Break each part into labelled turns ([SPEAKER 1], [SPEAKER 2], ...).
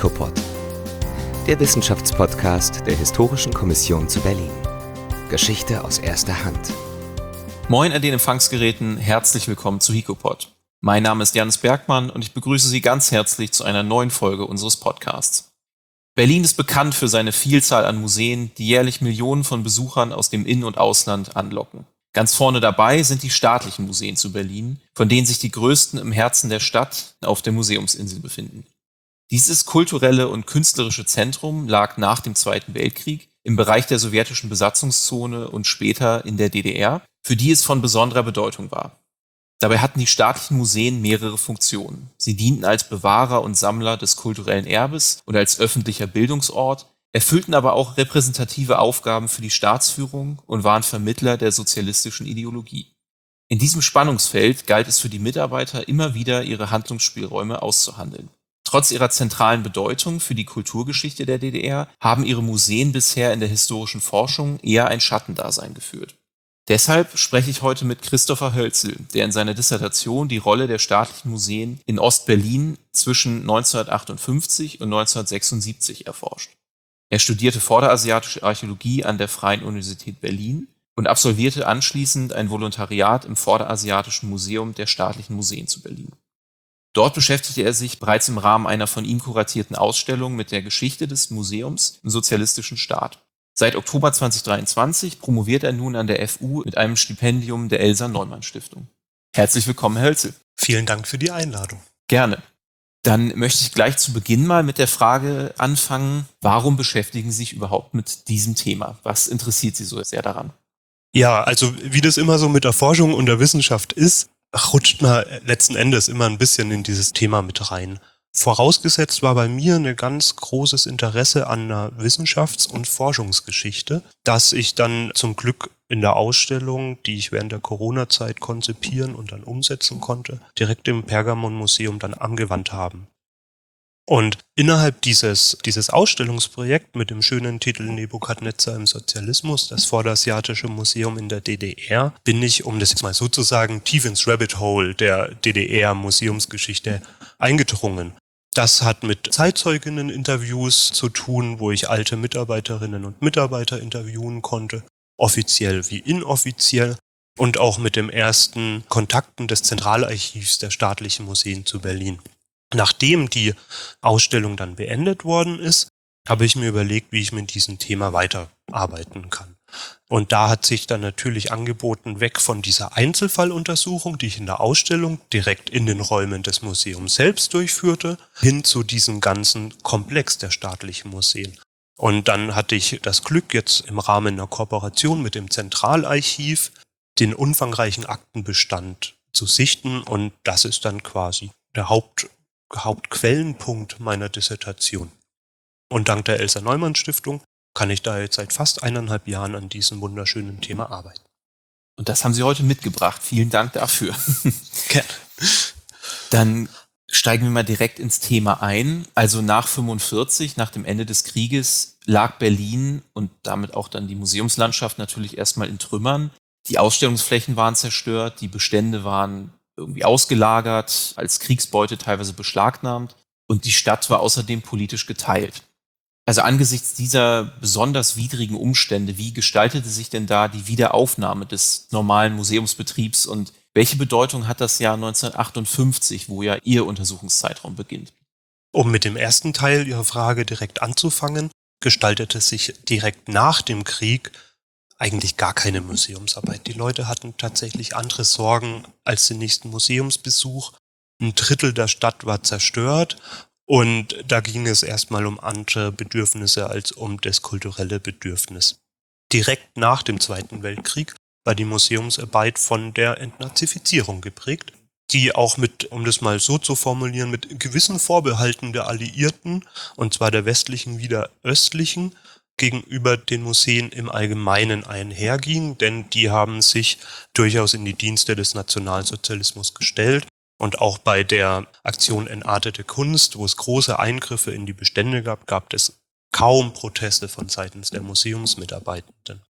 [SPEAKER 1] HIKOPOD, der Wissenschaftspodcast der Historischen Kommission zu Berlin. Geschichte aus erster Hand.
[SPEAKER 2] Moin an den Empfangsgeräten, herzlich willkommen zu HIKOPOD. Mein Name ist Janis Bergmann und ich begrüße Sie ganz herzlich zu einer neuen Folge unseres Podcasts. Berlin ist bekannt für seine Vielzahl an Museen, die jährlich Millionen von Besuchern aus dem In- und Ausland anlocken. Ganz vorne dabei sind die staatlichen Museen zu Berlin, von denen sich die größten im Herzen der Stadt auf der Museumsinsel befinden. Dieses kulturelle und künstlerische Zentrum lag nach dem Zweiten Weltkrieg im Bereich der sowjetischen Besatzungszone und später in der DDR, für die es von besonderer Bedeutung war. Dabei hatten die staatlichen Museen mehrere Funktionen. Sie dienten als Bewahrer und Sammler des kulturellen Erbes und als öffentlicher Bildungsort, erfüllten aber auch repräsentative Aufgaben für die Staatsführung und waren Vermittler der sozialistischen Ideologie. In diesem Spannungsfeld galt es für die Mitarbeiter immer wieder, ihre Handlungsspielräume auszuhandeln. Trotz ihrer zentralen Bedeutung für die Kulturgeschichte der DDR haben ihre Museen bisher in der historischen Forschung eher ein Schattendasein geführt. Deshalb spreche ich heute mit Christopher Hölzel, der in seiner Dissertation die Rolle der staatlichen Museen in Ostberlin zwischen 1958 und 1976 erforscht. Er studierte Vorderasiatische Archäologie an der Freien Universität Berlin und absolvierte anschließend ein Volontariat im Vorderasiatischen Museum der Staatlichen Museen zu Berlin. Dort beschäftigte er sich bereits im Rahmen einer von ihm kuratierten Ausstellung mit der Geschichte des Museums im sozialistischen Staat. Seit Oktober 2023 promoviert er nun an der FU mit einem Stipendium der Elsa-Neumann-Stiftung. Herzlich willkommen, Herr Hölzel.
[SPEAKER 3] Vielen Dank für die Einladung.
[SPEAKER 2] Gerne. Dann möchte ich gleich zu Beginn mal mit der Frage anfangen, warum beschäftigen Sie sich überhaupt mit diesem Thema? Was interessiert Sie so sehr daran?
[SPEAKER 3] Ja, also wie das immer so mit der Forschung und der Wissenschaft ist, rutscht man letzten Endes immer ein bisschen in dieses Thema mit rein. Vorausgesetzt war bei mir ein ganz großes Interesse an der Wissenschafts- und Forschungsgeschichte, das ich dann zum Glück in der Ausstellung, die ich während der Corona-Zeit konzipieren und dann umsetzen konnte, direkt im Pergamon-Museum dann angewandt haben. Und innerhalb dieses Ausstellungsprojekt mit dem schönen Titel Nebukadnezar im Sozialismus, das Vorderasiatische Museum in der DDR, bin ich, um das jetzt mal sozusagen tief ins Rabbit Hole der DDR-Museumsgeschichte eingedrungen. Das hat mit Zeitzeuginnen-Interviews zu tun, wo ich alte Mitarbeiterinnen und Mitarbeiter interviewen konnte, offiziell wie inoffiziell, und auch mit dem ersten Kontakten des Zentralarchivs der staatlichen Museen zu Berlin. Nachdem die Ausstellung dann beendet worden ist, habe ich mir überlegt, wie ich mit diesem Thema weiterarbeiten kann. Und da hat sich dann natürlich angeboten, weg von dieser Einzelfalluntersuchung, die ich in der Ausstellung direkt in den Räumen des Museums selbst durchführte, hin zu diesem ganzen Komplex der staatlichen Museen. Und dann hatte ich das Glück, jetzt im Rahmen einer Kooperation mit dem Zentralarchiv den umfangreichen Aktenbestand zu sichten. Und das ist dann quasi der Hauptquellenpunkt meiner Dissertation. Und dank der Elsa-Neumann-Stiftung kann ich da jetzt seit fast 1,5 Jahren an diesem wunderschönen Thema arbeiten.
[SPEAKER 2] Und das haben Sie heute mitgebracht. Vielen Dank dafür.
[SPEAKER 3] Gerne.
[SPEAKER 2] Dann steigen wir mal direkt ins Thema ein. Also nach 1945, nach dem Ende des Krieges, lag Berlin und damit auch dann die Museumslandschaft natürlich erstmal in Trümmern. Die Ausstellungsflächen waren zerstört, die Bestände waren irgendwie ausgelagert, als Kriegsbeute teilweise beschlagnahmt und die Stadt war außerdem politisch geteilt. Also angesichts dieser besonders widrigen Umstände, wie gestaltete sich denn da die Wiederaufnahme des normalen Museumsbetriebs und welche Bedeutung hat das Jahr 1958, wo ja Ihr Untersuchungszeitraum beginnt?
[SPEAKER 3] Um mit dem ersten Teil Ihrer Frage direkt anzufangen, gestaltete sich direkt nach dem Krieg eigentlich gar keine Museumsarbeit. Die Leute hatten tatsächlich andere Sorgen als den nächsten Museumsbesuch. 1/3 der Stadt war zerstört. Und da ging es erstmal um andere Bedürfnisse als um das kulturelle Bedürfnis. Direkt nach dem Zweiten Weltkrieg war die Museumsarbeit von der Entnazifizierung geprägt, die auch mit, um das mal so zu formulieren, mit gewissen Vorbehalten der Alliierten, und zwar der westlichen wie der östlichen, gegenüber den Museen im Allgemeinen einherging, denn die haben sich durchaus in die Dienste des Nationalsozialismus gestellt. Und auch bei der Aktion Entartete Kunst, wo es große Eingriffe in die Bestände gab, gab es kaum Proteste von seitens der Museumsmitarbeitenden.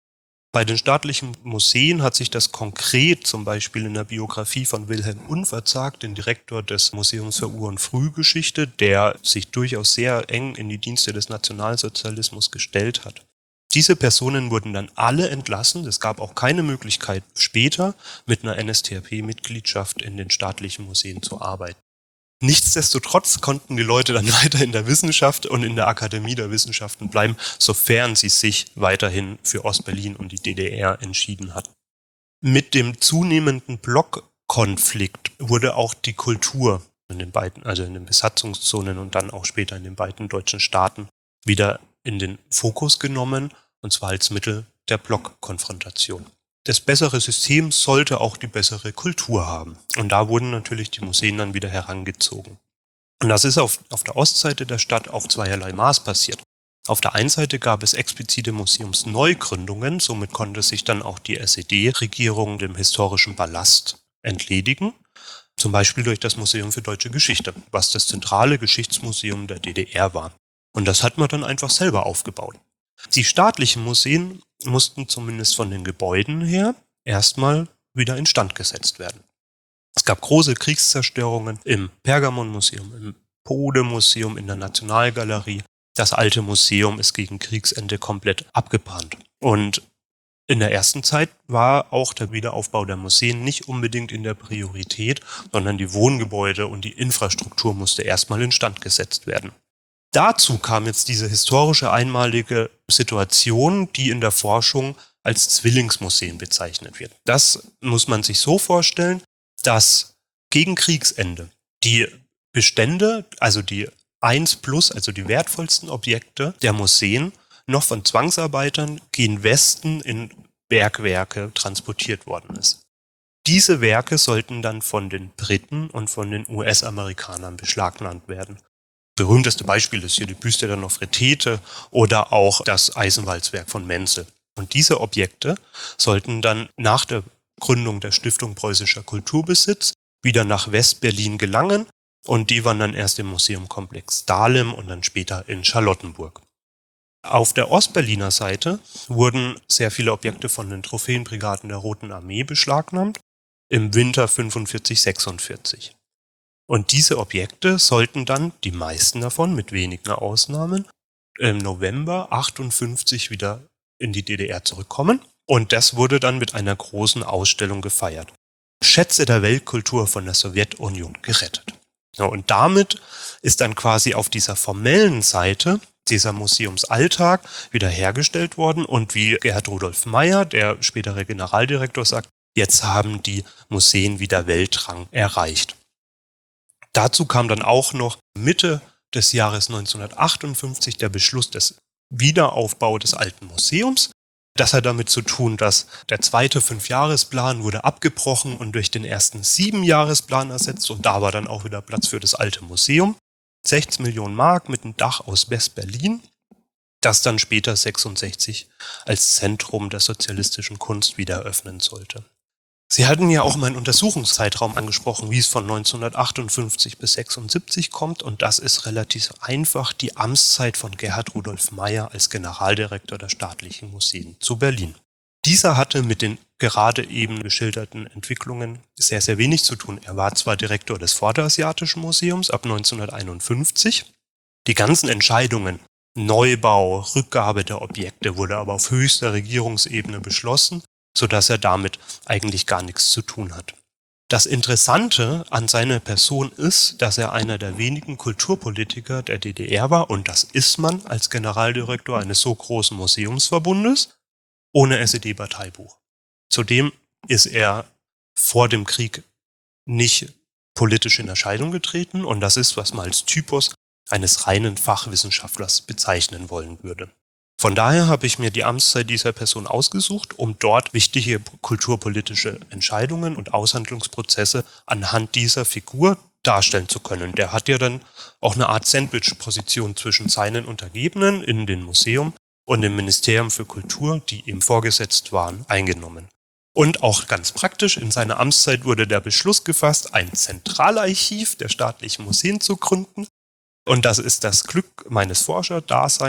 [SPEAKER 3] Bei den staatlichen Museen hat sich das konkret zum Beispiel in der Biografie von Wilhelm Unverzagt, dem Direktor des Museums für Ur- und Frühgeschichte, der sich durchaus sehr eng in die Dienste des Nationalsozialismus gestellt hat. Diese Personen wurden dann alle entlassen. Es gab auch keine Möglichkeit, später mit einer NSDAP-Mitgliedschaft in den staatlichen Museen zu arbeiten. Nichtsdestotrotz konnten die Leute dann weiter in der Wissenschaft und in der Akademie der Wissenschaften bleiben, sofern sie sich weiterhin für Ostberlin und die DDR entschieden hatten. Mit dem zunehmenden Blockkonflikt wurde auch die Kultur in den beiden, also in den Besatzungszonen und dann auch später in den beiden deutschen Staaten wieder in den Fokus genommen, und zwar als Mittel der Blockkonfrontation. Das bessere System sollte auch die bessere Kultur haben. Und da wurden natürlich die Museen dann wieder herangezogen. Und das ist auf der Ostseite der Stadt auf zweierlei Maß passiert. Auf der einen Seite gab es explizite Museumsneugründungen, somit konnte sich dann auch die SED-Regierung dem historischen Ballast entledigen, zum Beispiel durch das Museum für Deutsche Geschichte, was das zentrale Geschichtsmuseum der DDR war. Und das hat man dann einfach selber aufgebaut. Die staatlichen Museen mussten zumindest von den Gebäuden her erstmal wieder instand gesetzt werden. Es gab große Kriegszerstörungen im Pergamonmuseum, im Bode-Museum, in der Nationalgalerie. Das alte Museum ist gegen Kriegsende komplett abgebrannt. Und in der ersten Zeit war auch der Wiederaufbau der Museen nicht unbedingt in der Priorität, sondern die Wohngebäude und die Infrastruktur musste erstmal instand gesetzt werden. Dazu kam jetzt diese historische einmalige Situation, die in der Forschung als Zwillingsmuseen bezeichnet wird. Das muss man sich so vorstellen, dass gegen Kriegsende die Bestände, also die 1+, also die wertvollsten Objekte der Museen, noch von Zwangsarbeitern gen Westen in Bergwerke transportiert worden ist. Diese Werke sollten dann von den Briten und von den US-Amerikanern beschlagnahmt werden. Berühmteste Beispiel ist hier die Büste der Nofretete oder auch das Eisenwalzwerk von Menzel. Und diese Objekte sollten dann nach der Gründung der Stiftung Preußischer Kulturbesitz wieder nach West-Berlin gelangen und die waren dann erst im Museumkomplex Dahlem und dann später in Charlottenburg. Auf der Ostberliner Seite wurden sehr viele Objekte von den Trophäenbrigaden der Roten Armee beschlagnahmt im Winter 45/46. Und diese Objekte sollten dann, die meisten davon, mit wenigen Ausnahmen, im November 58 wieder in die DDR zurückkommen. Und das wurde dann mit einer großen Ausstellung gefeiert. Schätze der Weltkultur von der Sowjetunion gerettet. Ja, und damit ist dann quasi auf dieser formellen Seite dieser Museumsalltag wiederhergestellt worden. Und wie Gerhard Rudolf Meyer, der spätere Generaldirektor, sagt, jetzt haben die Museen wieder Weltrang erreicht. Dazu kam dann auch noch Mitte des Jahres 1958 der Beschluss des Wiederaufbaus des alten Museums. Das hat damit zu tun, dass der zweite 5-Jahresplan wurde abgebrochen und durch den ersten 7-Jahresplan ersetzt und da war dann auch wieder Platz für das alte Museum. 16 Millionen Mark mit einem Dach aus West-Berlin, das dann später 66 als Zentrum der sozialistischen Kunst wieder eröffnen sollte. Sie hatten ja auch mal einen Untersuchungszeitraum angesprochen, wie es von 1958 bis 76 kommt. Und das ist relativ einfach die Amtszeit von Gerhard Rudolf Meyer als Generaldirektor der staatlichen Museen zu Berlin. Dieser hatte mit den gerade eben geschilderten Entwicklungen sehr, sehr wenig zu tun. Er war zwar Direktor des Vorderasiatischen Museums ab 1951. Die ganzen Entscheidungen, Neubau, Rückgabe der Objekte, wurde aber auf höchster Regierungsebene beschlossen, sodass er damit eigentlich gar nichts zu tun hat. Das Interessante an seiner Person ist, dass er einer der wenigen Kulturpolitiker der DDR war, und das ist man als Generaldirektor eines so großen Museumsverbundes, ohne SED-Parteibuch. Zudem ist er vor dem Krieg nicht politisch in Erscheinung getreten, und das ist, was man als Typus eines reinen Fachwissenschaftlers bezeichnen wollen würde. Von daher habe ich mir die Amtszeit dieser Person ausgesucht, um dort wichtige kulturpolitische Entscheidungen und Aushandlungsprozesse anhand dieser Figur darstellen zu können. Der hat ja dann auch eine Art Sandwich-Position zwischen seinen Untergebenen in dem Museum und dem Ministerium für Kultur, die ihm vorgesetzt waren, eingenommen. Und auch ganz praktisch, in seiner Amtszeit wurde der Beschluss gefasst, ein Zentralarchiv der staatlichen Museen zu gründen. Und das ist das Glück meines Forscherdaseins,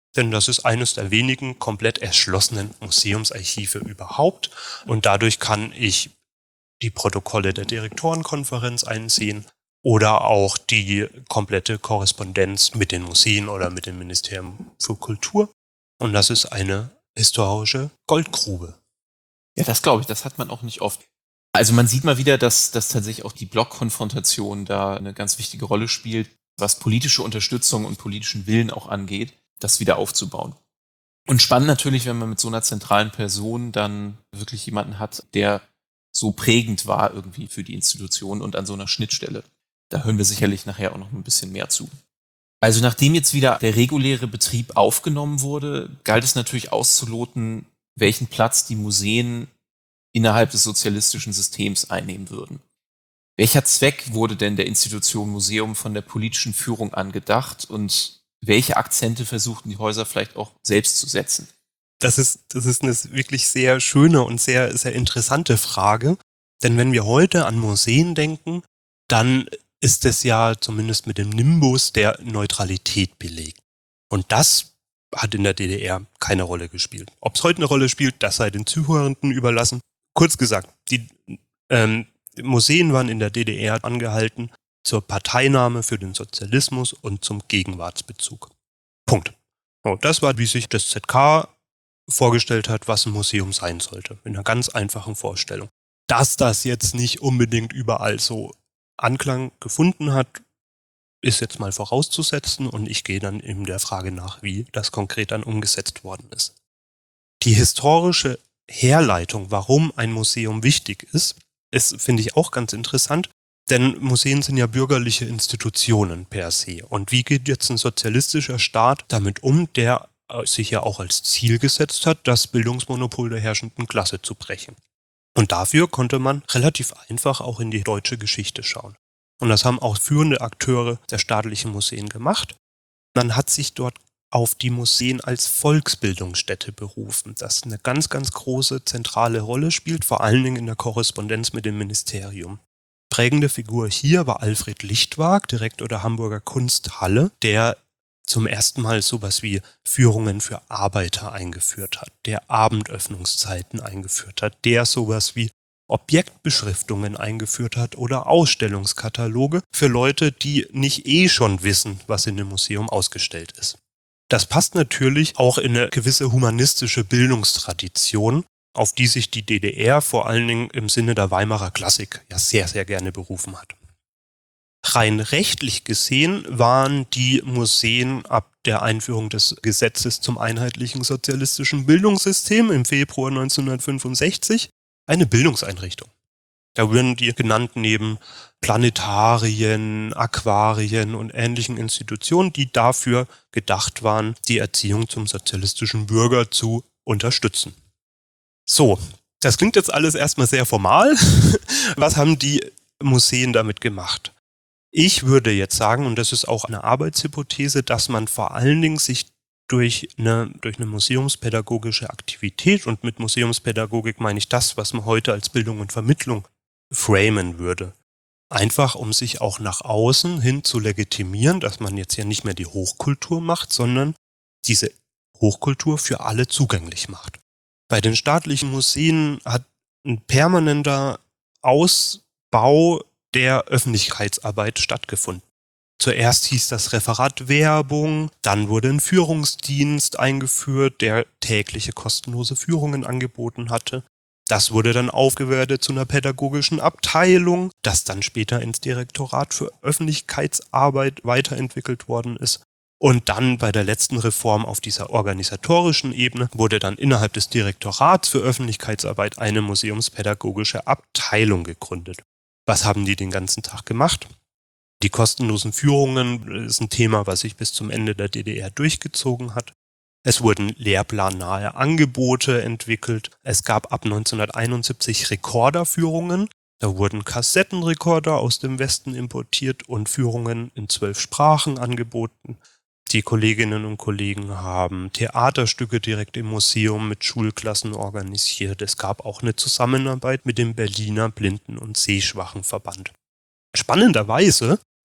[SPEAKER 3] denn das ist eines der wenigen komplett erschlossenen Museumsarchive überhaupt. Und dadurch kann ich die Protokolle der Direktorenkonferenz einsehen oder auch die komplette Korrespondenz mit den Museen oder mit dem Ministerium für Kultur. Und das ist eine historische Goldgrube.
[SPEAKER 2] Ja, das glaube ich, das hat man auch nicht oft. Also man sieht mal wieder, dass tatsächlich auch die Blockkonfrontation da eine ganz wichtige Rolle spielt, was politische Unterstützung und politischen Willen auch angeht, das wieder aufzubauen. Und spannend natürlich, wenn man mit so einer zentralen Person dann wirklich jemanden hat, der so prägend war irgendwie für die Institution und an so einer Schnittstelle. Da hören wir sicherlich nachher auch noch ein bisschen mehr zu. Also nachdem jetzt wieder der reguläre Betrieb aufgenommen wurde, galt es natürlich auszuloten, welchen Platz die Museen innerhalb des sozialistischen Systems einnehmen würden. Welcher Zweck wurde denn der Institution Museum von der politischen Führung angedacht und welche Akzente versuchten die Häuser vielleicht auch selbst zu setzen?
[SPEAKER 3] Das ist eine wirklich sehr schöne und sehr, sehr interessante Frage. Denn wenn wir heute an Museen denken, dann ist es ja zumindest mit dem Nimbus der Neutralität belegt. Und das hat in der DDR keine Rolle gespielt. Ob es heute eine Rolle spielt, das sei den Zuhörenden überlassen. Kurz gesagt, die Museen waren in der DDR angehalten zur Parteinahme für den Sozialismus und zum Gegenwartsbezug. Punkt. Und das war, wie sich das ZK vorgestellt hat, was ein Museum sein sollte. Mit einer ganz einfachen Vorstellung. Dass das jetzt nicht unbedingt überall so Anklang gefunden hat, ist jetzt mal vorauszusetzen und ich gehe dann eben der Frage nach, wie das konkret dann umgesetzt worden ist. Die historische Herleitung, warum ein Museum wichtig ist, finde ich auch ganz interessant, denn Museen sind ja bürgerliche Institutionen per se. Und wie geht jetzt ein sozialistischer Staat damit um, der sich ja auch als Ziel gesetzt hat, das Bildungsmonopol der herrschenden Klasse zu brechen? Und dafür konnte man relativ einfach auch in die deutsche Geschichte schauen. Und das haben auch führende Akteure der staatlichen Museen gemacht. Man hat sich dort auf die Museen als Volksbildungsstätte berufen, das eine ganz, ganz große zentrale Rolle spielt, vor allen Dingen in der Korrespondenz mit dem Ministerium. Prägende Figur hier war Alfred Lichtwag, Direktor der Hamburger Kunsthalle, der zum ersten Mal sowas wie Führungen für Arbeiter eingeführt hat, der Abendöffnungszeiten eingeführt hat, der sowas wie Objektbeschriftungen eingeführt hat oder Ausstellungskataloge für Leute, die nicht schon wissen, was in dem Museum ausgestellt ist. Das passt natürlich auch in eine gewisse humanistische Bildungstradition, auf die sich die DDR vor allen Dingen im Sinne der Weimarer Klassik ja sehr, sehr gerne berufen hat. Rein rechtlich gesehen waren die Museen ab der Einführung des Gesetzes zum einheitlichen sozialistischen Bildungssystem im Februar 1965 eine Bildungseinrichtung. Da würden die genannt neben Planetarien, Aquarien und ähnlichen Institutionen, die dafür gedacht waren, die Erziehung zum sozialistischen Bürger zu unterstützen. So, das klingt jetzt alles erstmal sehr formal. Was haben die Museen damit gemacht? Ich würde jetzt sagen, und das ist auch eine Arbeitshypothese, dass man vor allen Dingen sich durch eine museumspädagogische Aktivität, und mit Museumspädagogik meine ich das, was man heute als Bildung und Vermittlung framen würde. Einfach, um sich auch nach außen hin zu legitimieren, dass man jetzt ja nicht mehr die Hochkultur macht, sondern diese Hochkultur für alle zugänglich macht. Bei den staatlichen Museen hat ein permanenter Ausbau der Öffentlichkeitsarbeit stattgefunden. Zuerst hieß das Referat Werbung, dann wurde ein Führungsdienst eingeführt, der tägliche kostenlose Führungen angeboten hatte. Das wurde dann aufgewertet zu einer pädagogischen Abteilung, das dann später ins Direktorat für Öffentlichkeitsarbeit weiterentwickelt worden ist. Und dann bei der letzten Reform auf dieser organisatorischen Ebene wurde dann innerhalb des Direktorats für Öffentlichkeitsarbeit eine museumspädagogische Abteilung gegründet. Was haben die den ganzen Tag gemacht? Die kostenlosen Führungen ist ein Thema, was sich bis zum Ende der DDR durchgezogen hat. Es wurden lehrplannahe Angebote entwickelt. Es gab ab 1971 Rekorderführungen. Da wurden Kassettenrekorder aus dem Westen importiert und Führungen in 12 Sprachen angeboten. Die Kolleginnen und Kollegen haben Theaterstücke direkt im Museum mit Schulklassen organisiert. Es gab auch eine Zusammenarbeit mit dem Berliner Blinden- und Sehschwachenverband. Spannenderweise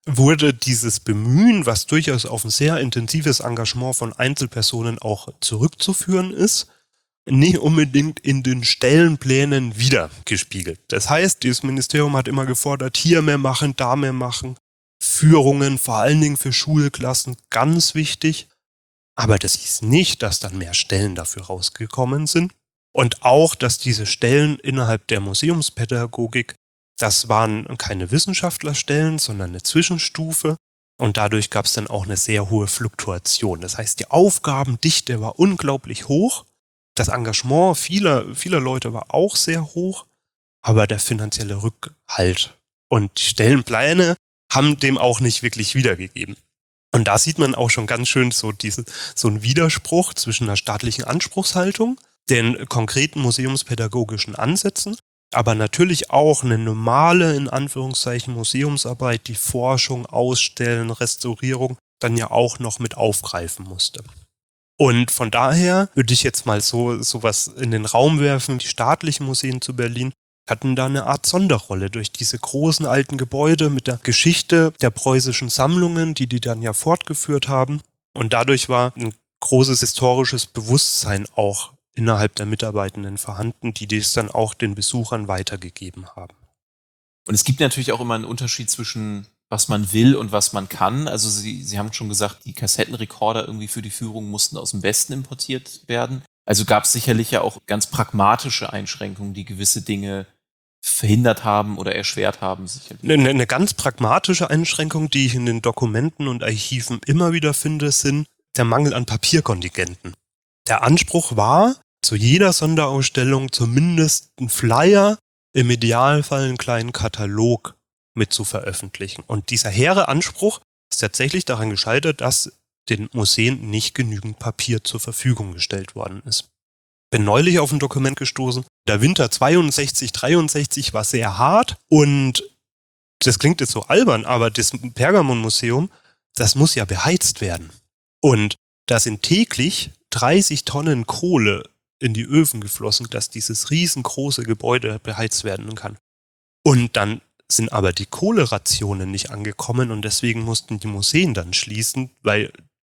[SPEAKER 3] wurde dieses Bemühen, was durchaus auf ein sehr intensives Engagement von Einzelpersonen auch zurückzuführen ist, nicht unbedingt in den Stellenplänen wiedergespiegelt. Das heißt, das Ministerium hat immer gefordert, hier mehr machen, da mehr machen. Führungen, vor allen Dingen für Schulklassen, ganz wichtig. Aber das hieß nicht, dass dann mehr Stellen dafür rausgekommen sind. Und auch, dass diese Stellen innerhalb der Museumspädagogik, das waren keine Wissenschaftlerstellen, sondern eine Zwischenstufe. Und dadurch gab es dann auch eine sehr hohe Fluktuation. Das heißt, die Aufgabendichte war unglaublich hoch. Das Engagement vieler Leute war auch sehr hoch. Aber der finanzielle Rückhalt und die Stellenpläne haben dem auch nicht wirklich wiedergegeben. Und da sieht man auch schon ganz schön so einen Widerspruch zwischen einer staatlichen Anspruchshaltung, den konkreten museumspädagogischen Ansätzen, aber natürlich auch eine normale, in Anführungszeichen, Museumsarbeit, die Forschung, Ausstellen, Restaurierung dann ja auch noch mit aufgreifen musste. Und von daher würde ich jetzt mal sowas in den Raum werfen. Die staatlichen Museen zu Berlin hatten da eine Art Sonderrolle durch diese großen alten Gebäude mit der Geschichte der preußischen Sammlungen, die dann ja fortgeführt haben. Und dadurch war ein großes historisches Bewusstsein auch innerhalb der Mitarbeitenden vorhanden, die das dann auch den Besuchern weitergegeben haben.
[SPEAKER 2] Und es gibt natürlich auch immer einen Unterschied zwischen was man will und was man kann. Also Sie haben schon gesagt, die Kassettenrekorder irgendwie für die Führung mussten aus dem Westen importiert werden. Also gab es sicherlich ja auch ganz pragmatische Einschränkungen, die gewisse Dinge verhindert haben oder erschwert haben. Sicherlich.
[SPEAKER 3] Eine ganz pragmatische Einschränkung, die ich in den Dokumenten und Archiven immer wieder finde, sind der Mangel an Papierkontingenten. Der Anspruch war, zu jeder Sonderausstellung zumindest einen Flyer, im Idealfall einen kleinen Katalog mit zu veröffentlichen. Und dieser hehre Anspruch ist tatsächlich daran gescheitert, dass den Museen nicht genügend Papier zur Verfügung gestellt worden ist. Bin neulich auf ein Dokument gestoßen. Der Winter 62, 63 war sehr hart und das klingt jetzt so albern, aber das Pergamon-Museum, das muss ja beheizt werden. Und da sind täglich 30 Tonnen Kohle in die Öfen geflossen, dass dieses riesengroße Gebäude beheizt werden kann. Und dann sind aber die Kohlerationen nicht angekommen und deswegen mussten die Museen dann schließen, weil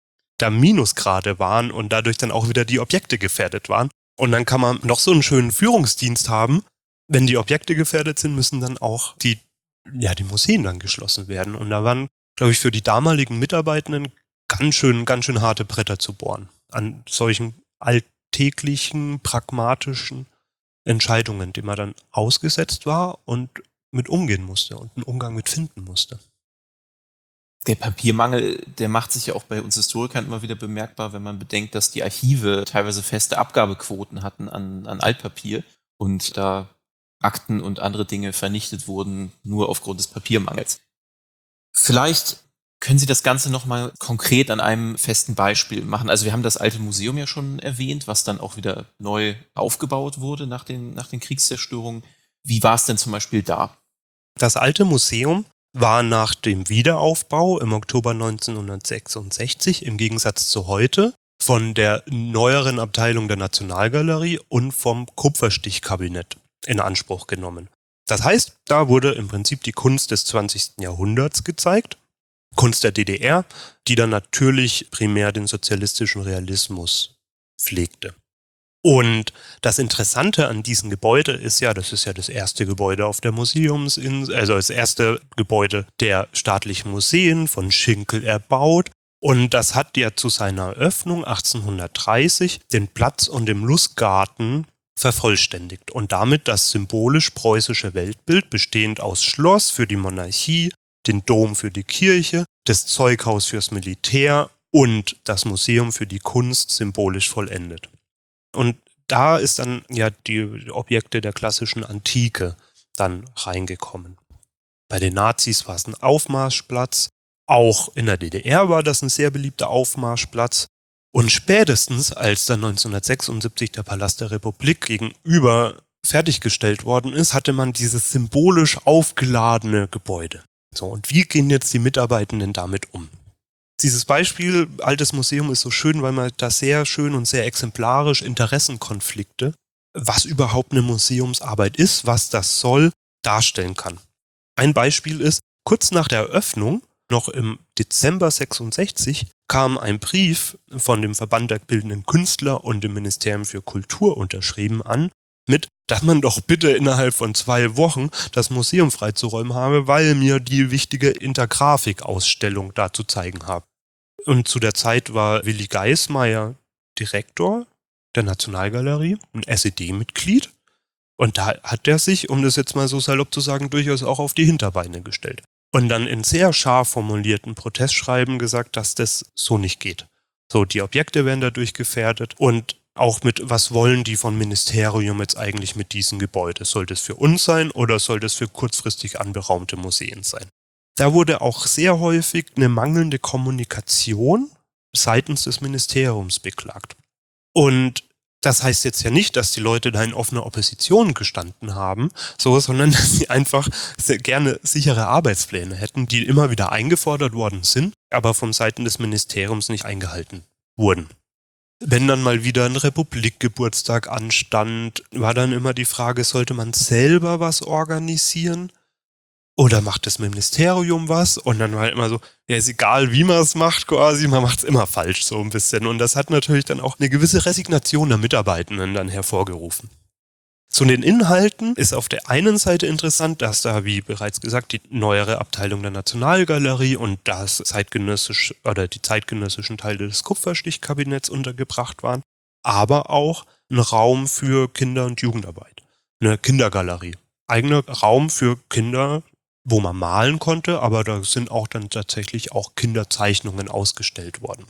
[SPEAKER 3] da Minusgrade waren und dadurch dann auch wieder die Objekte gefährdet waren. Und dann kann man noch so einen schönen Führungsdienst haben. Wenn die Objekte gefährdet sind, müssen dann auch die Museen dann geschlossen werden. Und da waren, glaube ich, für die damaligen Mitarbeitenden ganz schön harte Bretter zu bohren. An solchen alltäglichen, pragmatischen Entscheidungen, die man dann ausgesetzt war und mit umgehen musste und einen Umgang mit finden musste.
[SPEAKER 2] Der Papiermangel, der macht sich ja auch bei uns Historikern immer wieder bemerkbar, wenn man bedenkt, dass die Archive teilweise feste Abgabequoten hatten an Altpapier und da Akten und andere Dinge vernichtet wurden, nur aufgrund des Papiermangels. Vielleicht können Sie das Ganze nochmal konkret an einem festen Beispiel machen. Also wir haben das alte Museum ja schon erwähnt, was dann auch wieder neu aufgebaut wurde nach den Kriegszerstörungen. Wie war es denn zum Beispiel da?
[SPEAKER 3] Das alte Museum war nach dem Wiederaufbau im Oktober 1966 im Gegensatz zu heute von der neueren Abteilung der Nationalgalerie und vom Kupferstichkabinett in Anspruch genommen. Das heißt, da wurde im Prinzip die Kunst des 20. Jahrhunderts gezeigt, Kunst der DDR, die dann natürlich primär den sozialistischen Realismus pflegte. Und das Interessante an diesem Gebäude ist ja, das ist ja das erste Gebäude auf der Museumsinsel, also das erste Gebäude der staatlichen Museen von Schinkel erbaut. Und das hat ja zu seiner Eröffnung 1830 den Platz und den Lustgarten vervollständigt und damit das symbolisch-preußische Weltbild bestehend aus Schloss für die Monarchie, den Dom für die Kirche, das Zeughaus fürs Militär und das Museum für die Kunst symbolisch vollendet. Und da ist dann ja die Objekte der klassischen Antike dann reingekommen. Bei den Nazis war es ein Aufmarschplatz. Auch in der DDR war das ein sehr beliebter Aufmarschplatz. Und spätestens, als dann 1976 der Palast der Republik gegenüber fertiggestellt worden ist, hatte man dieses symbolisch aufgeladene Gebäude. So, und wie gehen jetzt die Mitarbeitenden damit um? Dieses Beispiel, altes Museum, ist so schön, weil man da sehr schön und sehr exemplarisch Interessenkonflikte, was überhaupt eine Museumsarbeit ist, was das soll, darstellen kann. Ein Beispiel ist, kurz nach der Eröffnung Noch im Dezember 66 kam ein Brief von dem Verband der Bildenden Künstler und dem Ministerium für Kultur unterschrieben an, dass man doch bitte innerhalb von 2 Wochen das Museum freizuräumen habe, weil mir die wichtige Intergrafik-Ausstellung da zu zeigen habe. Und zu der Zeit war Willi Geismeier Direktor der Nationalgalerie, ein SED-Mitglied. Und da hat er sich, um das jetzt mal so salopp zu sagen, durchaus auch auf die Hinterbeine gestellt. Und dann in sehr scharf formulierten Protestschreiben gesagt, dass das so nicht geht. So, die Objekte werden dadurch gefährdet und auch mit, was wollen die vom Ministerium jetzt eigentlich mit diesem Gebäude? Soll das für uns sein oder soll das für kurzfristig anberaumte Museen sein? Da wurde auch sehr häufig eine mangelnde Kommunikation seitens des Ministeriums beklagt. Und das heißt jetzt ja nicht, dass die Leute da in offener Opposition gestanden haben, sondern dass sie einfach sehr gerne sichere Arbeitspläne hätten, die immer wieder eingefordert worden sind, aber von Seiten des Ministeriums nicht eingehalten wurden. Wenn dann mal wieder ein Republikgeburtstag anstand, war dann immer die Frage, sollte man selber was organisieren? Oder macht das Ministerium was? Und dann war immer so, ja, ist egal, wie man es macht quasi, man macht es immer falsch so ein bisschen. Und das hat natürlich dann auch eine gewisse Resignation der Mitarbeitenden dann hervorgerufen. Zu den Inhalten ist auf der einen Seite interessant, dass da, wie bereits gesagt, die neuere Abteilung der Nationalgalerie und die zeitgenössischen Teile des Kupferstichkabinetts untergebracht waren, aber auch ein Raum für Kinder- und Jugendarbeit. Eine Kindergalerie. Eigener Raum für Kinder, wo man malen konnte, aber da sind auch dann tatsächlich auch Kinderzeichnungen ausgestellt worden.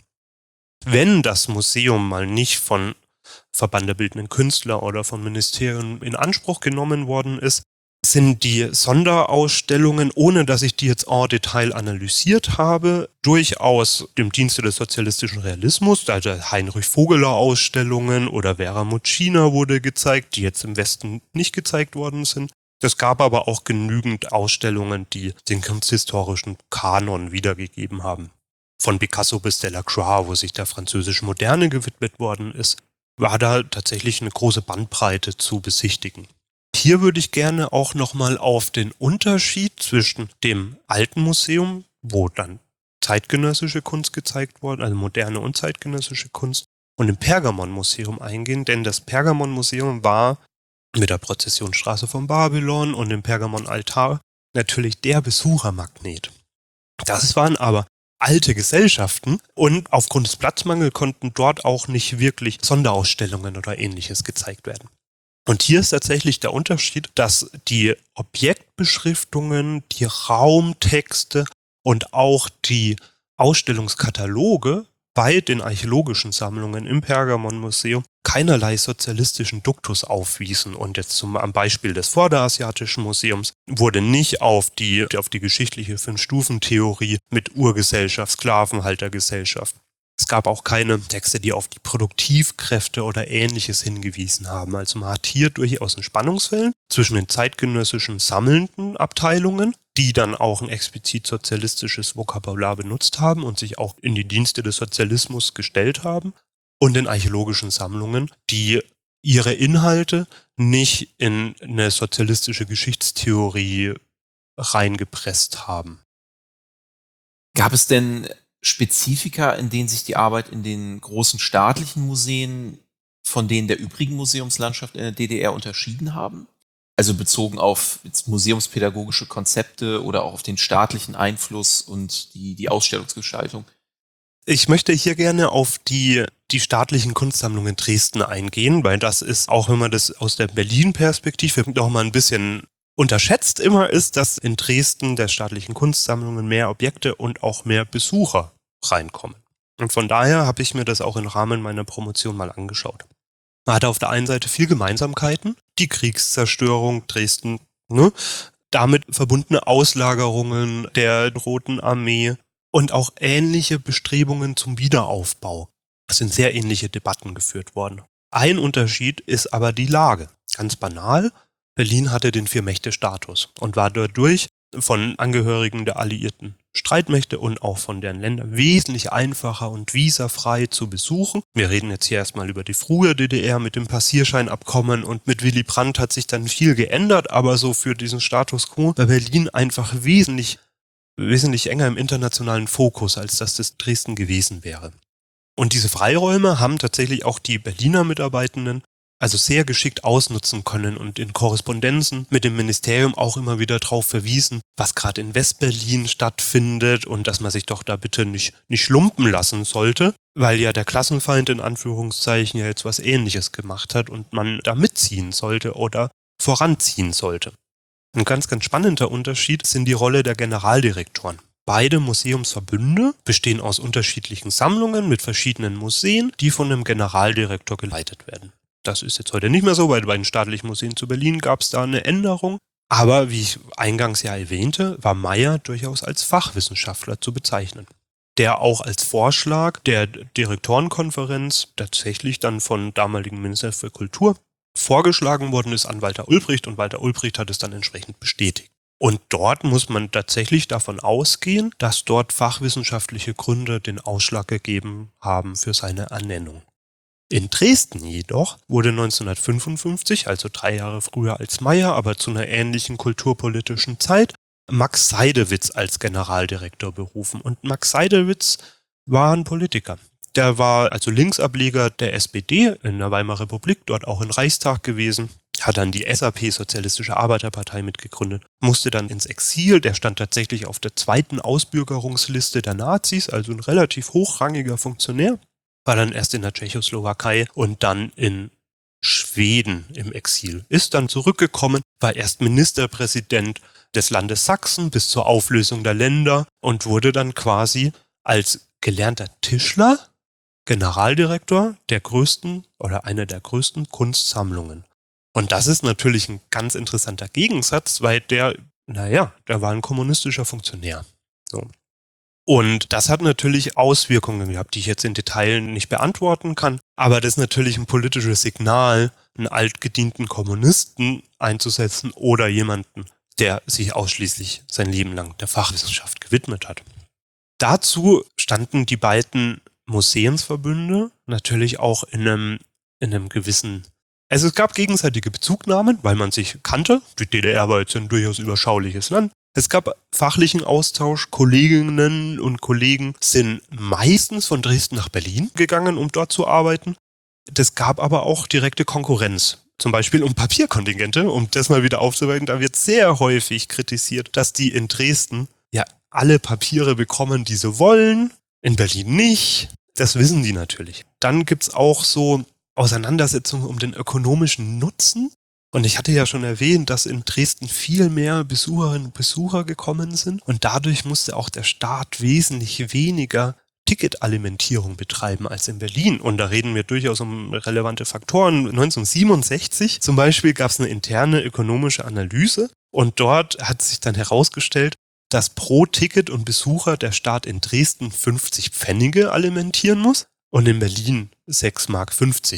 [SPEAKER 3] Wenn das Museum mal nicht von Verband der Bildenden Künstler oder von Ministerien in Anspruch genommen worden ist, sind die Sonderausstellungen, ohne dass ich die jetzt en Detail analysiert habe, durchaus dem Dienste des sozialistischen Realismus, also Heinrich-Vogeler-Ausstellungen oder Vera Muccina wurde gezeigt, die jetzt im Westen nicht gezeigt worden sind. Es gab aber auch genügend Ausstellungen, die den kunsthistorischen Kanon wiedergegeben haben. Von Picasso bis Delacroix, wo sich der französischen Moderne gewidmet worden ist, war da tatsächlich eine große Bandbreite zu besichtigen. Hier würde ich gerne auch nochmal auf den Unterschied zwischen dem alten Museum, wo dann zeitgenössische Kunst gezeigt wurde, also moderne und zeitgenössische Kunst, und dem Pergamonmuseum eingehen, denn das Pergamonmuseum war mit der Prozessionsstraße von Babylon und dem Pergamonaltar natürlich der Besuchermagnet. Das waren aber alte Gesellschaften und aufgrund des Platzmangels konnten dort auch nicht wirklich Sonderausstellungen oder Ähnliches gezeigt werden. Und hier ist tatsächlich der Unterschied, dass die Objektbeschriftungen, die Raumtexte und auch die Ausstellungskataloge bei den archäologischen Sammlungen im Pergamonmuseum keinerlei sozialistischen Duktus aufwiesen. Und jetzt am Beispiel des Vorderasiatischen Museums wurde nicht auf die geschichtliche 5-Stufen-Theorie mit Urgesellschaft, Sklavenhaltergesellschaft. Es gab auch keine Texte, die auf die Produktivkräfte oder Ähnliches hingewiesen haben. Also man hat hier durchaus ein Spannungsfeld zwischen den zeitgenössischen sammelnden Abteilungen, die dann auch ein explizit sozialistisches Vokabular benutzt haben und sich auch in die Dienste des Sozialismus gestellt haben, und den archäologischen Sammlungen, die ihre Inhalte nicht in eine sozialistische Geschichtstheorie reingepresst haben.
[SPEAKER 2] Gab es denn Spezifika, in denen sich die Arbeit in den großen staatlichen Museen von denen der übrigen Museumslandschaft in der DDR unterschieden haben? Also bezogen auf jetzt museumspädagogische Konzepte oder auch auf den staatlichen Einfluss und die Ausstellungsgestaltung?
[SPEAKER 3] Ich möchte hier gerne auf die staatlichen Kunstsammlungen in Dresden eingehen, weil das ist, auch wenn man das aus der Berlin-Perspektive noch mal ein bisschen unterschätzt immer ist, dass in Dresden der staatlichen Kunstsammlungen mehr Objekte und auch mehr Besucher reinkommen. Und von daher habe ich mir das auch im Rahmen meiner Promotion mal angeschaut. Man hatte auf der einen Seite viel Gemeinsamkeiten, die Kriegszerstörung Dresden, damit verbundene Auslagerungen der Roten Armee und auch ähnliche Bestrebungen zum Wiederaufbau. Es sind sehr ähnliche Debatten geführt worden. Ein Unterschied ist aber die Lage. Ganz banal, Berlin hatte den Vier-Mächte-Status und war dadurch von Angehörigen der alliierten Streitmächte und auch von deren Ländern wesentlich einfacher und visafrei zu besuchen. Wir reden jetzt hier erstmal über die frühe DDR mit dem Passierscheinabkommen, und mit Willy Brandt hat sich dann viel geändert, aber so für diesen Status quo war Berlin einfach wesentlich wesentlich enger im internationalen Fokus, als das Dresden gewesen wäre. Und diese Freiräume haben tatsächlich auch die Berliner Mitarbeitenden also sehr geschickt ausnutzen können und in Korrespondenzen mit dem Ministerium auch immer wieder darauf verwiesen, was gerade in Westberlin stattfindet und dass man sich doch da bitte nicht lumpen lassen sollte, weil ja der Klassenfeind in Anführungszeichen ja jetzt was Ähnliches gemacht hat und man da mitziehen sollte oder voranziehen sollte. Ein ganz, ganz spannender Unterschied sind die Rolle der Generaldirektoren. Beide Museumsverbünde bestehen aus unterschiedlichen Sammlungen mit verschiedenen Museen, die von einem Generaldirektor geleitet werden. Das ist jetzt heute nicht mehr so, weil bei den staatlichen Museen zu Berlin gab es da eine Änderung. Aber wie ich eingangs ja erwähnte, war Meyer durchaus als Fachwissenschaftler zu bezeichnen, der auch als Vorschlag der Direktorenkonferenz tatsächlich dann von damaligen Minister für Kultur vorgeschlagen worden ist an Walter Ulbricht und Walter Ulbricht hat es dann entsprechend bestätigt. Und dort muss man tatsächlich davon ausgehen, dass dort fachwissenschaftliche Gründe den Ausschlag gegeben haben für seine Ernennung. In Dresden jedoch wurde 1955, also 3 Jahre früher als Meyer, aber zu einer ähnlichen kulturpolitischen Zeit, Max Seidewitz als Generaldirektor berufen. Und Max Seidewitz war ein Politiker. Der war also Linksableger der SPD in der Weimarer Republik, dort auch im Reichstag gewesen, hat dann die SAP, Sozialistische Arbeiterpartei, mitgegründet, musste dann ins Exil, der stand tatsächlich auf der 2. Ausbürgerungsliste der Nazis, also ein relativ hochrangiger Funktionär. War dann erst in der Tschechoslowakei und dann in Schweden im Exil. Ist dann zurückgekommen, war erst Ministerpräsident des Landes Sachsen bis zur Auflösung der Länder und wurde dann quasi als gelernter Tischler Generaldirektor der größten oder einer der größten Kunstsammlungen. Und das ist natürlich ein ganz interessanter Gegensatz, weil der war ein kommunistischer Funktionär. So. Und das hat natürlich Auswirkungen gehabt, die ich jetzt in Detail nicht beantworten kann. Aber das ist natürlich ein politisches Signal, einen altgedienten Kommunisten einzusetzen oder jemanden, der sich ausschließlich sein Leben lang der Fachwissenschaft gewidmet hat. Dazu standen die beiden Museumsverbünde natürlich auch in einem gewissen... Also es gab gegenseitige Bezugnahmen, weil man sich kannte. Die DDR war jetzt ein durchaus überschauliches Land. Es gab fachlichen Austausch. Kolleginnen und Kollegen sind meistens von Dresden nach Berlin gegangen, um dort zu arbeiten. Es gab aber auch direkte Konkurrenz. Zum Beispiel um Papierkontingente, um das mal wieder aufzuweisen. Da wird sehr häufig kritisiert, dass die in Dresden ja alle Papiere bekommen, die sie wollen. In Berlin nicht. Das wissen die natürlich. Dann gibt's auch so Auseinandersetzungen um den ökonomischen Nutzen. Und ich hatte ja schon erwähnt, dass in Dresden viel mehr Besucherinnen und Besucher gekommen sind. Und dadurch musste auch der Staat wesentlich weniger Ticketalimentierung betreiben als in Berlin. Und da reden wir durchaus um relevante Faktoren. 1967 zum Beispiel gab es eine interne ökonomische Analyse. Und dort hat sich dann herausgestellt, dass pro Ticket und Besucher der Staat in Dresden 50 Pfennige alimentieren muss. Und in Berlin 6,50 Mark.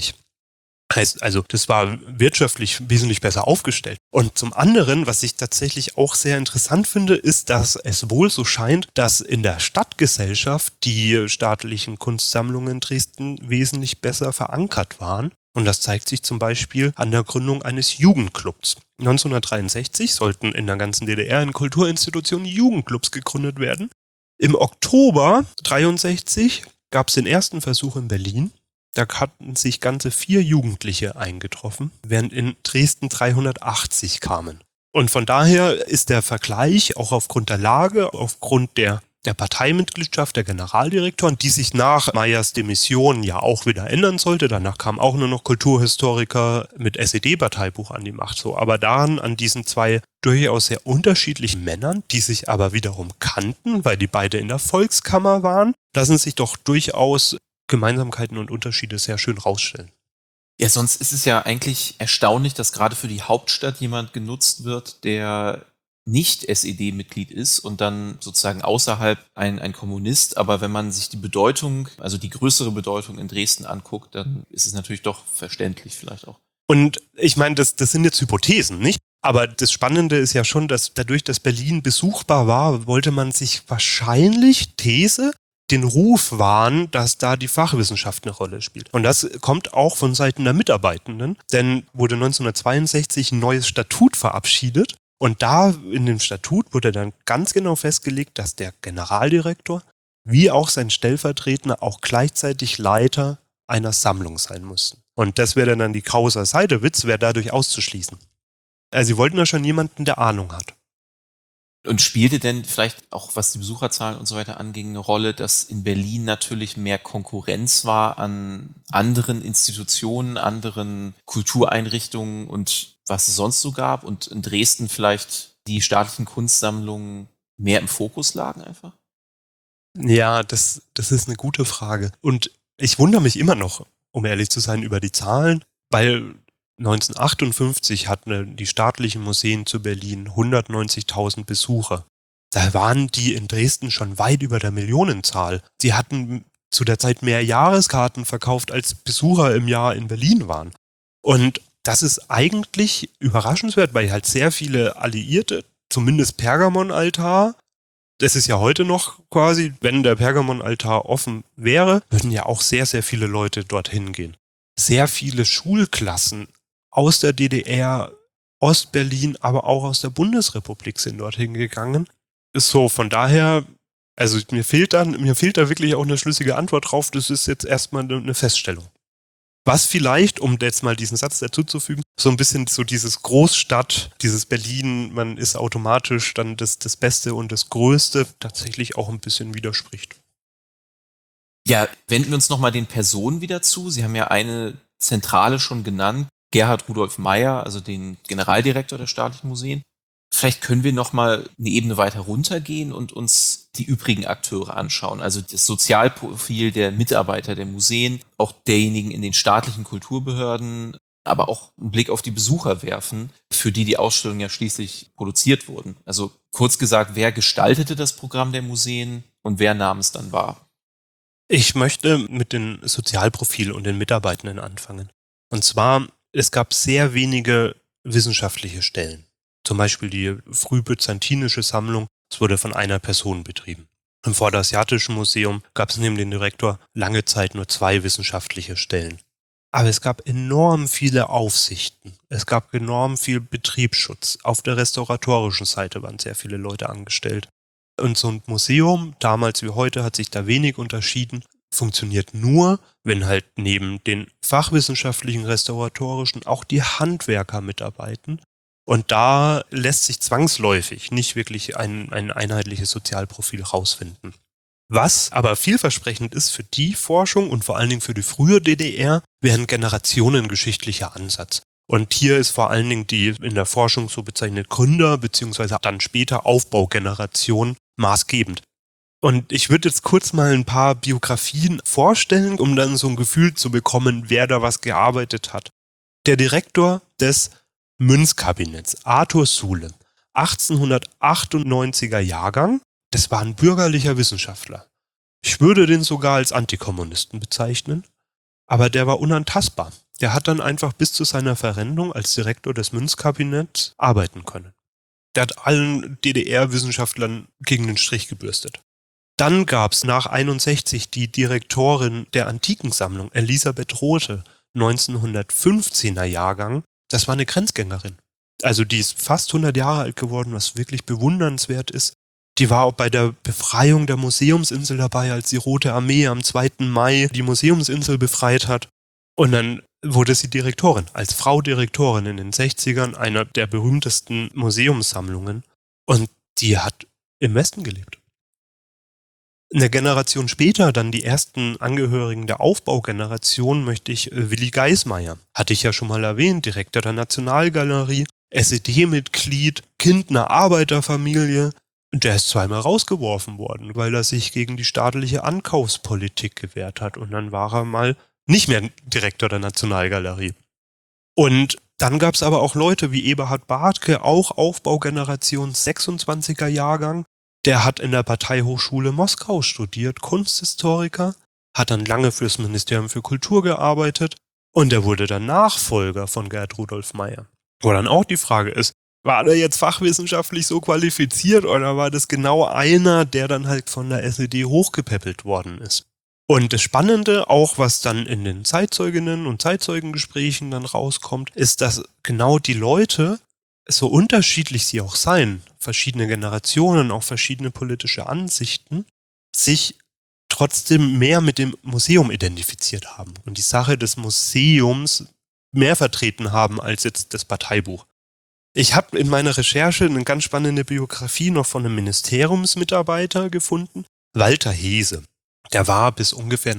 [SPEAKER 3] Heißt also, das war wirtschaftlich wesentlich besser aufgestellt. Und zum anderen, was ich tatsächlich auch sehr interessant finde, ist, dass es wohl so scheint, dass in der Stadtgesellschaft die staatlichen Kunstsammlungen in Dresden wesentlich besser verankert waren. Und das zeigt sich zum Beispiel an der Gründung eines Jugendclubs. 1963 sollten in der ganzen DDR in Kulturinstitutionen Jugendclubs gegründet werden. Im Oktober 1963 gab es den ersten Versuch in Berlin. Da hatten sich ganze 4 Jugendliche eingetroffen, während in Dresden 380 kamen. Und von daher ist der Vergleich auch aufgrund der Lage, aufgrund der Parteimitgliedschaft der Generaldirektoren, die sich nach Meyers Demission ja auch wieder ändern sollte. Danach kamen auch nur noch Kulturhistoriker mit SED-Parteibuch an die Macht. So, aber daran, an diesen 2 durchaus sehr unterschiedlichen Männern, die sich aber wiederum kannten, weil die beide in der Volkskammer waren, lassen sich doch durchaus Gemeinsamkeiten und Unterschiede sehr schön rausstellen.
[SPEAKER 2] Ja, sonst ist es ja eigentlich erstaunlich, dass gerade für die Hauptstadt jemand genutzt wird, der nicht SED-Mitglied ist und dann sozusagen außerhalb ein Kommunist. Aber wenn man sich die Bedeutung, also die größere Bedeutung in Dresden anguckt, dann ist es natürlich doch verständlich vielleicht auch.
[SPEAKER 3] Und ich meine, das sind jetzt Hypothesen, nicht? Aber das Spannende ist ja schon, dass dadurch, dass Berlin besuchbar war, wollte man sich wahrscheinlich, These, den Ruf wahren, dass da die Fachwissenschaft eine Rolle spielt. Und das kommt auch von Seiten der Mitarbeitenden, denn wurde 1962 ein neues Statut verabschiedet Und da in dem Statut wurde dann ganz genau festgelegt, dass der Generaldirektor wie auch sein Stellvertreter auch gleichzeitig Leiter einer Sammlung sein mussten. Und das wäre dann die Causa Seidewitz, wäre dadurch auszuschließen. Also sie wollten ja schon jemanden, der Ahnung hat.
[SPEAKER 2] Und spielte denn vielleicht auch, was die Besucherzahlen und so weiter anging, eine Rolle, dass in Berlin natürlich mehr Konkurrenz war an anderen Institutionen, anderen Kultureinrichtungen und was es sonst so gab und in Dresden vielleicht die staatlichen Kunstsammlungen mehr im Fokus lagen einfach?
[SPEAKER 3] Ja, das ist eine gute Frage. Und ich wundere mich immer noch, um ehrlich zu sein, über die Zahlen, weil 1958 hatten die staatlichen Museen zu Berlin 190.000 Besucher. Da waren die in Dresden schon weit über der Millionenzahl. Sie hatten zu der Zeit mehr Jahreskarten verkauft, als Besucher im Jahr in Berlin waren. Und das ist eigentlich überraschenswert, weil halt sehr viele Alliierte, zumindest Pergamonaltar, das ist ja heute noch quasi, wenn der Pergamonaltar offen wäre, würden ja auch sehr, sehr viele Leute dorthin gehen. Sehr viele Schulklassen aus der DDR, Ostberlin, aber auch aus der Bundesrepublik sind dorthin gegangen. Ist so, von daher, also mir fehlt da wirklich auch eine schlüssige Antwort drauf. Das ist jetzt erstmal eine Feststellung. Was vielleicht, um jetzt mal diesen Satz dazuzufügen, so ein bisschen so dieses Großstadt, dieses Berlin, man ist automatisch dann das Beste und das Größte, tatsächlich auch ein bisschen widerspricht.
[SPEAKER 2] Ja, wenden wir uns nochmal den Personen wieder zu. Sie haben ja eine Zentrale schon genannt, Gerhard Rudolf Meyer, also den Generaldirektor der Staatlichen Museen. Vielleicht können wir nochmal eine Ebene weiter runtergehen und uns die übrigen Akteure anschauen. Also das Sozialprofil der Mitarbeiter der Museen, auch derjenigen in den staatlichen Kulturbehörden, aber auch einen Blick auf die Besucher werfen, für die Ausstellungen ja schließlich produziert wurden. Also kurz gesagt, wer gestaltete das Programm der Museen und wer nahm es dann wahr?
[SPEAKER 3] Ich möchte mit dem Sozialprofil und den Mitarbeitenden anfangen. Und zwar, es gab sehr wenige wissenschaftliche Stellen. Zum Beispiel die frühbyzantinische Sammlung, das wurde von einer Person betrieben. Im Vorderasiatischen Museum gab es neben dem Direktor lange Zeit nur 2 wissenschaftliche Stellen. Aber es gab enorm viele Aufsichten. Es gab enorm viel Betriebsschutz. Auf der restauratorischen Seite waren sehr viele Leute angestellt. Und so ein Museum, damals wie heute, hat sich da wenig unterschieden, funktioniert nur, wenn halt neben den fachwissenschaftlichen, restauratorischen auch die Handwerker mitarbeiten. Und da lässt sich zwangsläufig nicht wirklich ein einheitliches Sozialprofil rausfinden. Was aber vielversprechend ist für die Forschung und vor allen Dingen für die frühe DDR, wäre ein generationengeschichtlicher Ansatz. Und hier ist vor allen Dingen die in der Forschung so bezeichnete Gründer- bzw. dann später Aufbaugeneration maßgebend. Und ich würde jetzt kurz mal ein paar Biografien vorstellen, um dann so ein Gefühl zu bekommen, wer da was gearbeitet hat. Der Direktor des Münzkabinetts, Arthur Suhle, 1898er Jahrgang, das war ein bürgerlicher Wissenschaftler. Ich würde den sogar als Antikommunisten bezeichnen, aber der war unantastbar. Der hat dann einfach bis zu seiner Verrentung als Direktor des Münzkabinetts arbeiten können. Der hat allen DDR-Wissenschaftlern gegen den Strich gebürstet. Dann gab es nach 61 die Direktorin der Antikensammlung, Elisabeth Rothe, 1915er Jahrgang. Das war eine Grenzgängerin. Also die ist fast 100 Jahre alt geworden, was wirklich bewundernswert ist. Die war auch bei der Befreiung der Museumsinsel dabei, als die Rote Armee am 2. Mai die Museumsinsel befreit hat. Und dann wurde sie Direktorin, als Frau Direktorin in den 60ern, einer der berühmtesten Museumssammlungen. Und die hat im Westen gelebt. Eine Generation später, dann die ersten Angehörigen der Aufbaugeneration, möchte ich Willi Geismeier. Hatte ich ja schon mal erwähnt, Direktor der Nationalgalerie, SED-Mitglied, Kind einer Arbeiterfamilie. Der ist zweimal rausgeworfen worden, weil er sich gegen die staatliche Ankaufspolitik gewehrt hat. Und dann war er mal nicht mehr Direktor der Nationalgalerie. Und dann gab es aber auch Leute wie Eberhard Bartke, auch Aufbaugeneration 26er Jahrgang. Der hat in der Parteihochschule Moskau studiert, Kunsthistoriker, hat dann lange fürs Ministerium für Kultur gearbeitet und der wurde dann Nachfolger von Gerd Rudolf Meyer. Wo dann auch die Frage ist, war der jetzt fachwissenschaftlich so qualifiziert oder war das genau einer, der dann halt von der SED hochgepäppelt worden ist? Und das Spannende, auch was dann in den Zeitzeuginnen und Zeitzeugengesprächen dann rauskommt, ist, dass genau die Leute, so unterschiedlich sie auch seien, verschiedene Generationen, auch verschiedene politische Ansichten, sich trotzdem mehr mit dem Museum identifiziert haben und die Sache des Museums mehr vertreten haben als jetzt das Parteibuch. Ich habe in meiner Recherche eine ganz spannende Biografie noch von einem Ministeriumsmitarbeiter gefunden, Walter Hese. Der war bis ungefähr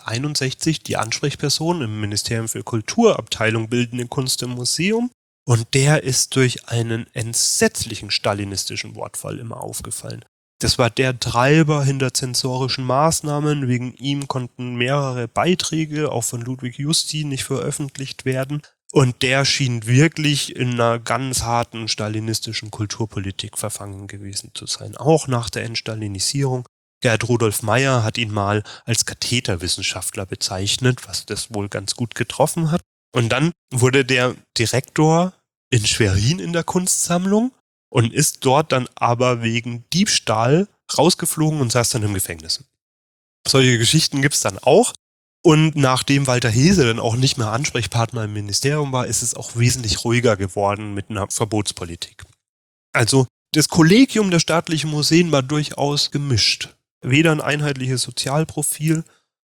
[SPEAKER 3] 1961 die Ansprechperson im Ministerium für Kultur, Abteilung Bildende Kunst im Museum. Und der ist durch einen entsetzlichen stalinistischen Wortfall immer aufgefallen. Das war der Treiber hinter zensorischen Maßnahmen. Wegen ihm konnten mehrere Beiträge, auch von Ludwig Justi, nicht veröffentlicht werden. Und der schien wirklich in einer ganz harten stalinistischen Kulturpolitik verfangen gewesen zu sein. Auch nach der Entstalinisierung. Gerd Rudolf Meyer hat ihn mal als Katheterwissenschaftler bezeichnet, was das wohl ganz gut getroffen hat. Und dann wurde der Direktor in Schwerin in der Kunstsammlung und ist dort dann aber wegen Diebstahl rausgeflogen und saß dann im Gefängnis. Solche Geschichten gibt's dann auch. Und nachdem Walter Hese dann auch nicht mehr Ansprechpartner im Ministerium war, ist es auch wesentlich ruhiger geworden mit einer Verbotspolitik. Also das Kollegium der staatlichen Museen war durchaus gemischt. Weder ein einheitliches Sozialprofil,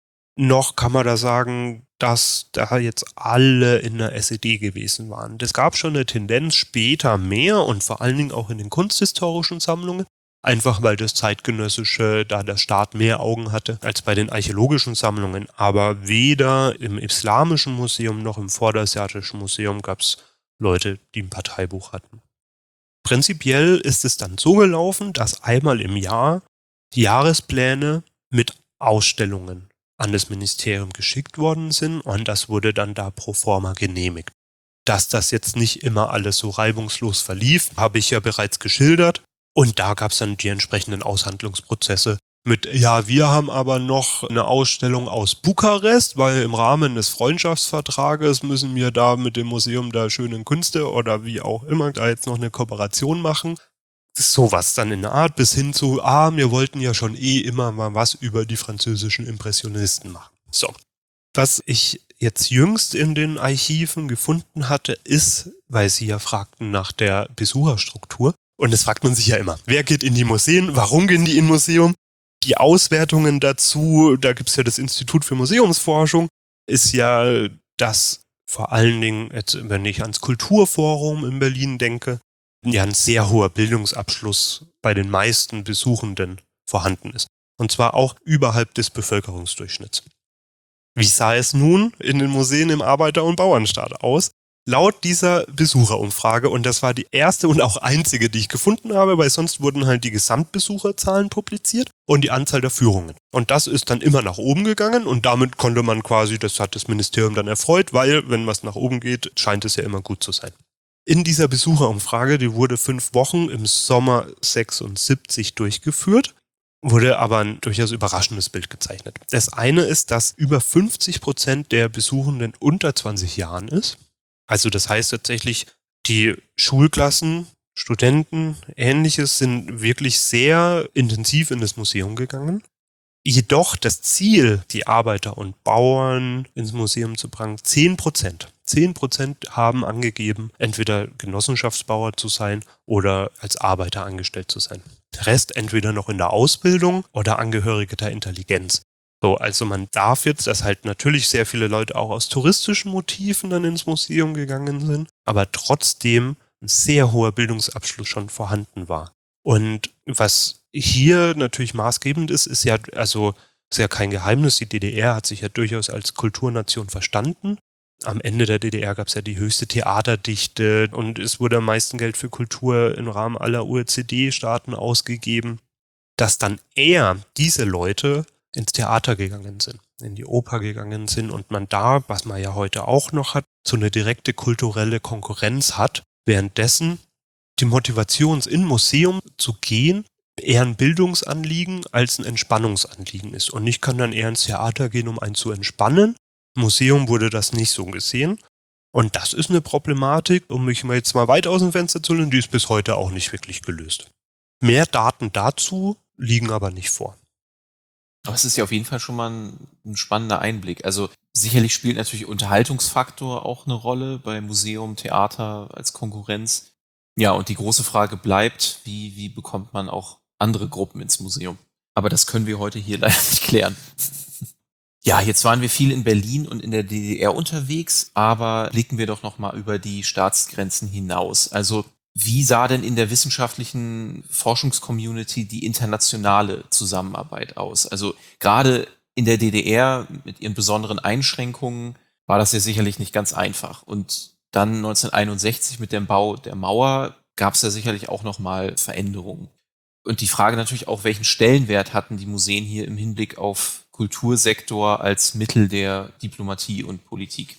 [SPEAKER 3] noch kann man da sagen, dass da jetzt alle in der SED gewesen waren. Das gab schon eine Tendenz später mehr und vor allen Dingen auch in den kunsthistorischen Sammlungen, einfach weil das Zeitgenössische, da der Staat mehr Augen hatte als bei den archäologischen Sammlungen. Aber weder im Islamischen Museum noch im Vorderasiatischen Museum gab es Leute, die ein Parteibuch hatten. Prinzipiell ist es dann so gelaufen, dass einmal im Jahr die Jahrespläne mit Ausstellungen an das Ministerium geschickt worden sind und das wurde dann da pro forma genehmigt. Dass das jetzt nicht immer alles so reibungslos verlief, habe ich ja bereits geschildert und da gab es dann die entsprechenden Aushandlungsprozesse mit, ja, wir haben aber noch eine Ausstellung aus Bukarest, weil im Rahmen des Freundschaftsvertrages müssen wir da mit dem Museum der schönen Künste oder wie auch immer da jetzt noch eine Kooperation machen. Sowas dann in der Art bis hin zu, wir wollten ja schon immer mal was über die französischen Impressionisten machen. So. Was ich jetzt jüngst in den Archiven gefunden hatte, ist, weil Sie ja fragten nach der Besucherstruktur, und das fragt man sich ja immer, wer geht in die Museen, warum gehen die in Museum? Die Auswertungen dazu, da gibt's ja das Institut für Museumsforschung, ist ja das vor allen Dingen, jetzt, wenn ich ans Kulturforum in Berlin denke, ja ein sehr hoher Bildungsabschluss bei den meisten Besuchenden vorhanden ist. Und zwar auch überhalb des Bevölkerungsdurchschnitts. Wie sah es nun in den Museen im Arbeiter- und Bauernstaat aus? Laut dieser Besucherumfrage, und das war die erste und auch einzige, die ich gefunden habe, weil sonst wurden halt die Gesamtbesucherzahlen publiziert und die Anzahl der Führungen. Und das ist dann immer nach oben gegangen und damit konnte man quasi, das hat das Ministerium dann erfreut, weil wenn was nach oben geht, scheint es ja immer gut zu sein. In dieser Besucherumfrage, die wurde 5 Wochen im Sommer 76 durchgeführt, wurde aber ein durchaus überraschendes Bild gezeichnet. Das eine ist, dass über 50% der Besuchenden unter 20 Jahren ist. Also das heißt tatsächlich, die Schulklassen, Studenten, Ähnliches sind wirklich sehr intensiv in das Museum gegangen. Jedoch das Ziel, die Arbeiter und Bauern ins Museum zu bringen, 10%. 10% haben angegeben, entweder Genossenschaftsbauer zu sein oder als Arbeiter angestellt zu sein. Der Rest entweder noch in der Ausbildung oder Angehörige der Intelligenz. So, also man darf jetzt, dass halt natürlich sehr viele Leute auch aus touristischen Motiven dann ins Museum gegangen sind, aber trotzdem ein sehr hoher Bildungsabschluss schon vorhanden war. Und was hier natürlich maßgebend ist, ist ja kein Geheimnis. Die DDR hat sich ja durchaus als Kulturnation verstanden. Am Ende der DDR gab es ja die höchste Theaterdichte und es wurde am meisten Geld für Kultur im Rahmen aller OECD-Staaten ausgegeben, dass dann eher diese Leute ins Theater gegangen sind, in die Oper gegangen sind und man da, was man ja heute auch noch hat, so eine direkte kulturelle Konkurrenz hat, währenddessen die Motivation, in Museum zu gehen, eher ein Bildungsanliegen als ein Entspannungsanliegen ist. Und ich kann dann eher ins Theater gehen, um einen zu entspannen. Im Museum wurde das nicht so gesehen. Und das ist eine Problematik, um mich mal jetzt mal weit aus dem Fenster zu lehnen, die ist bis heute auch nicht wirklich gelöst. Mehr Daten dazu liegen aber nicht vor.
[SPEAKER 2] Aber es ist ja auf jeden Fall schon mal ein spannender Einblick. Also sicherlich spielt natürlich Unterhaltungsfaktor auch eine Rolle bei Museum, Theater als Konkurrenz. Ja, und die große Frage bleibt, wie bekommt man auch andere Gruppen ins Museum? Aber das können wir heute hier leider nicht klären. Ja, jetzt waren wir viel in Berlin und in der DDR unterwegs, aber blicken wir doch noch mal über die Staatsgrenzen hinaus. Also wie sah denn in der wissenschaftlichen Forschungscommunity die internationale Zusammenarbeit aus? Also gerade in der DDR mit ihren besonderen Einschränkungen war das ja sicherlich nicht ganz einfach. Und dann 1961 mit dem Bau der Mauer gab es ja sicherlich auch noch mal Veränderungen. Und die Frage natürlich auch, welchen Stellenwert hatten die Museen hier im Hinblick auf Kultursektor als Mittel der Diplomatie und Politik?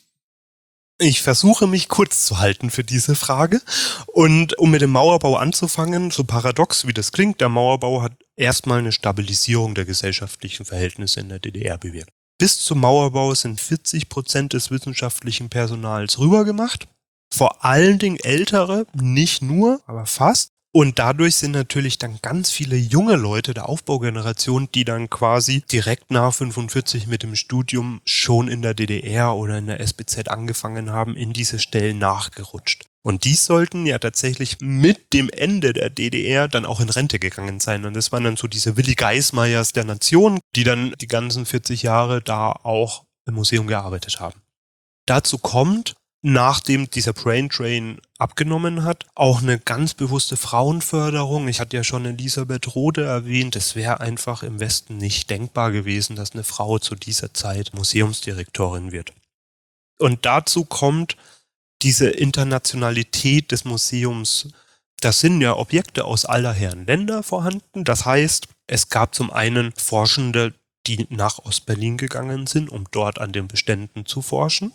[SPEAKER 3] Ich versuche mich kurz zu halten für diese Frage. Und um mit dem Mauerbau anzufangen, so paradox wie das klingt, der Mauerbau hat erstmal eine Stabilisierung der gesellschaftlichen Verhältnisse in der DDR bewirkt. Bis zum Mauerbau sind 40% des wissenschaftlichen Personals rübergemacht. Vor allen Dingen Ältere, nicht nur, aber fast. Und dadurch sind natürlich dann ganz viele junge Leute der Aufbaugeneration, die dann quasi direkt nach 45 mit dem Studium schon in der DDR oder in der SBZ angefangen haben, in diese Stellen nachgerutscht. Und die sollten ja tatsächlich mit dem Ende der DDR dann auch in Rente gegangen sein. Und das waren dann so diese Willi Geismeyers der Nation, die dann die ganzen 40 Jahre da auch im Museum gearbeitet haben. Dazu kommt, nachdem dieser Brain Drain abgenommen hat, auch eine ganz bewusste Frauenförderung. Ich hatte ja schon Elisabeth Rode erwähnt, es wäre einfach im Westen nicht denkbar gewesen, dass eine Frau zu dieser Zeit Museumsdirektorin wird. Und dazu kommt diese Internationalität des Museums. Das sind ja Objekte aus aller Herren Länder vorhanden. Das heißt, es gab zum einen Forschende, die nach Ostberlin gegangen sind, um dort an den Beständen zu forschen.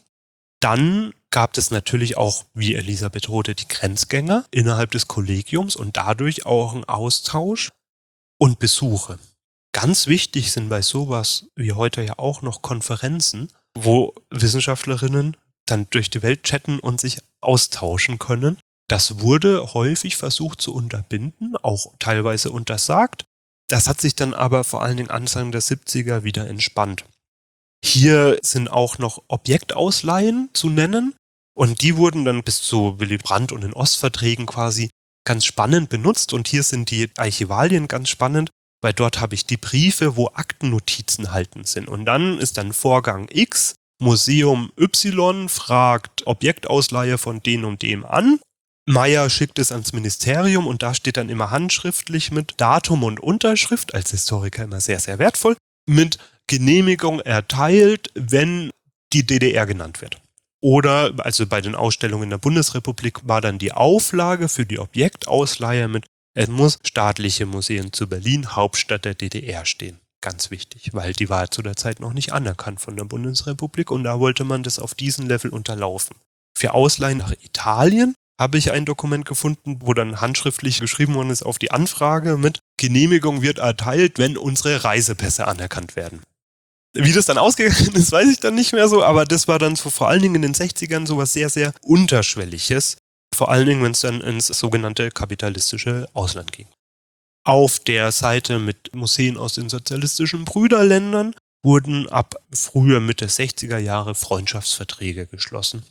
[SPEAKER 3] Dann gab es natürlich auch, wie Elisabeth Rode, die Grenzgänger innerhalb des Kollegiums und dadurch auch einen Austausch und Besuche. Ganz wichtig sind bei sowas wie heute ja auch noch Konferenzen, wo Wissenschaftlerinnen dann durch die Welt chatten und sich austauschen können. Das wurde häufig versucht zu unterbinden, auch teilweise untersagt. Das hat sich dann aber vor allen Dingen Anfang der 70er wieder entspannt. Hier sind auch noch Objektausleihen zu nennen und die wurden dann bis zu Willy Brandt und den Ostverträgen quasi ganz spannend benutzt und hier sind die Archivalien ganz spannend, weil dort habe ich die Briefe, wo Aktennotizen halten sind und dann ist dann Vorgang X, Museum Y fragt Objektausleihe von dem und dem an. Meyer schickt es ans Ministerium und da steht dann immer handschriftlich mit Datum und Unterschrift, als Historiker immer sehr, sehr wertvoll, mit Genehmigung erteilt, wenn die DDR genannt wird. Oder, also bei den Ausstellungen der Bundesrepublik war dann die Auflage für die Objektausleihe mit, es muss staatliche Museen zu Berlin, Hauptstadt der DDR stehen. Ganz wichtig, weil die war zu der Zeit noch nicht anerkannt von der Bundesrepublik und da wollte man das auf diesen Level unterlaufen. Für Ausleihen nach Italien habe ich ein Dokument gefunden, wo dann handschriftlich geschrieben worden ist auf die Anfrage mit Genehmigung wird erteilt, wenn unsere Reisepässe anerkannt werden. Wie das dann ausgegangen ist, weiß ich dann nicht mehr so, aber das war dann so vor allen Dingen in den 60ern so was sehr, sehr Unterschwelliges. Vor allen Dingen, wenn es dann ins sogenannte kapitalistische Ausland ging. Auf der Seite mit Museen aus den sozialistischen Brüderländern wurden ab früher Mitte 60er Jahre Freundschaftsverträge geschlossen,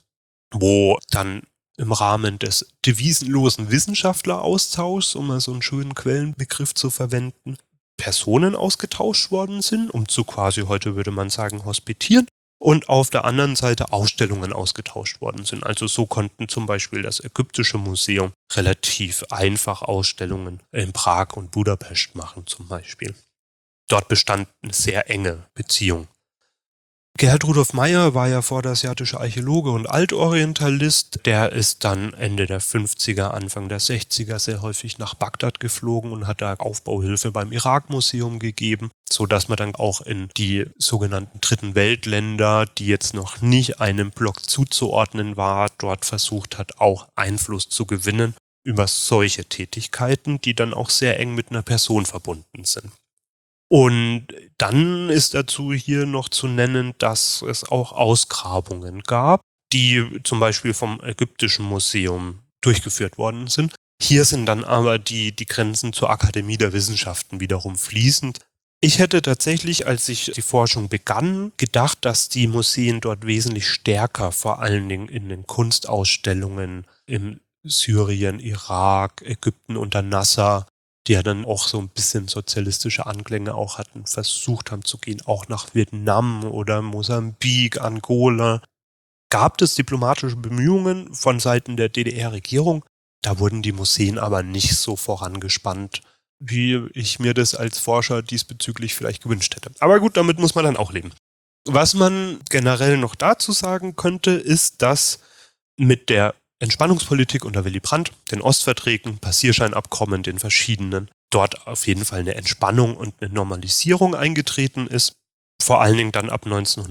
[SPEAKER 3] wo dann im Rahmen des devisenlosen Wissenschaftleraustauschs, um mal so einen schönen Quellenbegriff zu verwenden, Personen ausgetauscht worden sind, um zu quasi, heute würde man sagen, hospitieren. Und auf der anderen Seite Ausstellungen ausgetauscht worden sind. Also so konnten zum Beispiel das Ägyptische Museum relativ einfach Ausstellungen in Prag und Budapest machen zum Beispiel. Dort bestand eine sehr enge Beziehung. Gerhard Rudolf Meyer war ja vorderasiatischer Archäologe und Altorientalist. Der ist dann Ende der 50er, Anfang der 60er sehr häufig nach Bagdad geflogen und hat da Aufbauhilfe beim Irak-Museum gegeben, sodass man dann auch in die sogenannten Dritten Weltländer, die jetzt noch nicht einem Block zuzuordnen war, dort versucht hat, auch Einfluss zu gewinnen über solche Tätigkeiten, die dann auch sehr eng mit einer Person verbunden sind. Und dann ist dazu hier noch zu nennen, dass es auch Ausgrabungen gab, die zum Beispiel vom Ägyptischen Museum durchgeführt worden sind. Hier sind dann aber die Grenzen zur Akademie der Wissenschaften wiederum fließend. Ich hätte tatsächlich, als ich die Forschung begann, gedacht, dass die Museen dort wesentlich stärker, vor allen Dingen in den Kunstausstellungen, im Syrien, Irak, Ägypten unter Nasser, die ja dann auch so ein bisschen sozialistische Anklänge auch hatten, versucht haben zu gehen, auch nach Vietnam oder Mosambik, Angola. Gab es diplomatische Bemühungen von Seiten der DDR-Regierung, da wurden die Museen aber nicht so vorangespannt, wie ich mir das als Forscher diesbezüglich vielleicht gewünscht hätte. Aber gut, damit muss man dann auch leben. Was man generell noch dazu sagen könnte, ist, dass mit der Entspannungspolitik unter Willy Brandt, den Ostverträgen, Passierscheinabkommen, den verschiedenen, dort auf jeden Fall eine Entspannung und eine Normalisierung eingetreten ist. Vor allen Dingen dann ab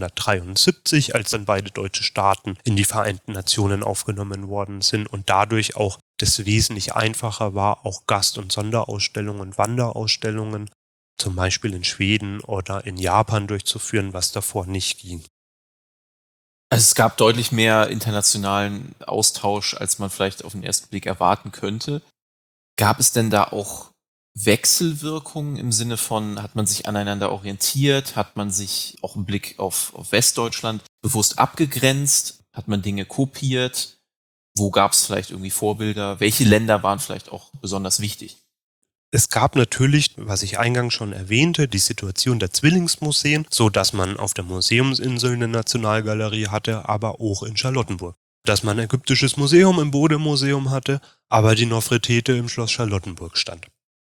[SPEAKER 3] 1973, als dann beide deutsche Staaten in die Vereinten Nationen aufgenommen worden sind und dadurch auch das wesentlich einfacher war, auch Gast- und Sonderausstellungen und Wanderausstellungen, zum Beispiel in Schweden oder in Japan durchzuführen, was davor nicht ging.
[SPEAKER 2] Also es gab deutlich mehr internationalen Austausch, als man vielleicht auf den ersten Blick erwarten könnte. Gab es denn da auch Wechselwirkungen im Sinne von, hat man sich aneinander orientiert, hat man sich auch im Blick auf Westdeutschland bewusst abgegrenzt, hat man Dinge kopiert? Wo gab es vielleicht irgendwie Vorbilder? Welche Länder waren vielleicht auch besonders wichtig?
[SPEAKER 3] Es gab natürlich, was ich eingangs schon erwähnte, die Situation der Zwillingsmuseen, so dass man auf der Museumsinsel eine Nationalgalerie hatte, aber auch in Charlottenburg. Dass man ein ägyptisches Museum im Bode-Museum hatte, aber die Nofretete im Schloss Charlottenburg stand.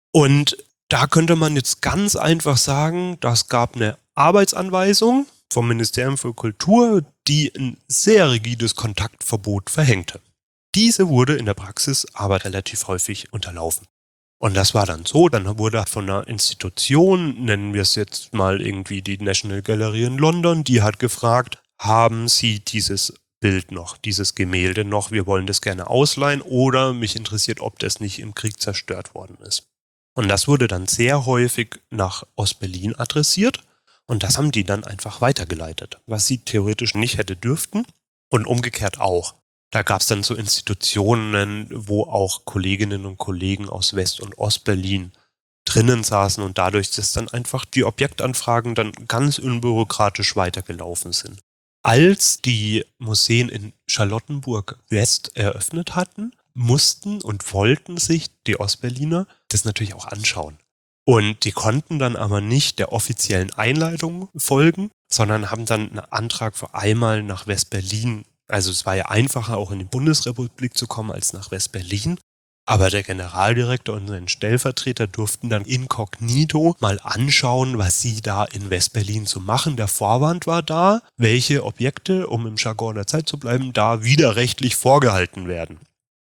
[SPEAKER 3] Und da könnte man jetzt ganz einfach sagen, das gab eine Arbeitsanweisung vom Ministerium für Kultur, die ein sehr rigides Kontaktverbot verhängte. Diese wurde in der Praxis aber relativ häufig unterlaufen. Und das war dann so, dann wurde von einer Institution, nennen wir es jetzt mal irgendwie die National Gallery in London, die hat gefragt, haben Sie dieses Bild noch, dieses Gemälde noch, wir wollen das gerne ausleihen oder mich interessiert, ob das nicht im Krieg zerstört worden ist. Und das wurde dann sehr häufig nach Ostberlin adressiert und das haben die dann einfach weitergeleitet, was sie theoretisch nicht hätte dürften und umgekehrt auch. Da gab es dann so Institutionen, wo auch Kolleginnen und Kollegen aus West- und Ostberlin drinnen saßen und dadurch, dass dann einfach die Objektanfragen dann ganz unbürokratisch weitergelaufen sind. Als die Museen in Charlottenburg West eröffnet hatten, mussten und wollten sich die Ostberliner das natürlich auch anschauen. Und die konnten dann aber nicht der offiziellen Einleitung folgen, sondern haben dann einen Antrag für einmal nach West-Berlin. Also es war ja einfacher, auch in die Bundesrepublik zu kommen, als nach West-Berlin. Aber der Generaldirektor und sein Stellvertreter durften dann inkognito mal anschauen, was sie da in West-Berlin so machen. Der Vorwand war da, welche Objekte, um im Jargon der Zeit zu bleiben, da widerrechtlich vorgehalten werden.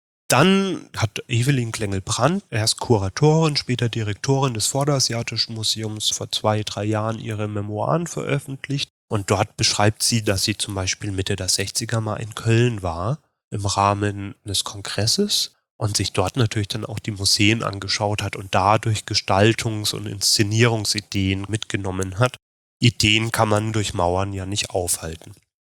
[SPEAKER 3] Dann hat Evelyn Klengel-Brandt, erst Kuratorin, später Direktorin des Vorderasiatischen Museums, vor 2-3 Jahren ihre Memoiren veröffentlicht. Und dort beschreibt sie, dass sie zum Beispiel Mitte der 60er mal in Köln war, im Rahmen des Kongresses und sich dort natürlich dann auch die Museen angeschaut hat und dadurch Gestaltungs- und Inszenierungsideen mitgenommen hat. Ideen kann man durch Mauern ja nicht aufhalten.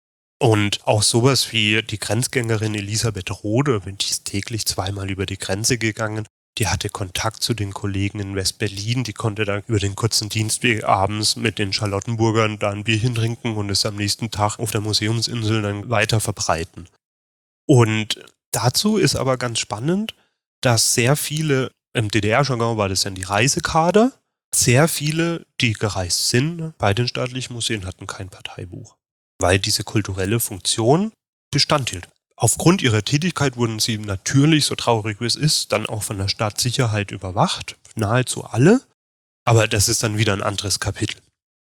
[SPEAKER 3] Und auch sowas wie die Grenzgängerin Elisabeth Rode, die ist täglich 2-mal über die Grenze gegangen, die hatte Kontakt zu den Kollegen in West-Berlin, die konnte dann über den kurzen Dienstweg abends mit den Charlottenburgern da ein Bierchen trinken und es am nächsten Tag auf der Museumsinsel dann weiter verbreiten. Und dazu ist aber ganz spannend, dass sehr viele, im DDR-Jargon war das dann die Reisekader, sehr viele, die gereist sind, bei den staatlichen Museen hatten kein Parteibuch, weil diese kulturelle Funktion Bestand hielt. Aufgrund ihrer Tätigkeit wurden sie natürlich, so traurig wie es ist, dann auch von der Staatssicherheit überwacht, nahezu alle, aber das ist dann wieder ein anderes Kapitel.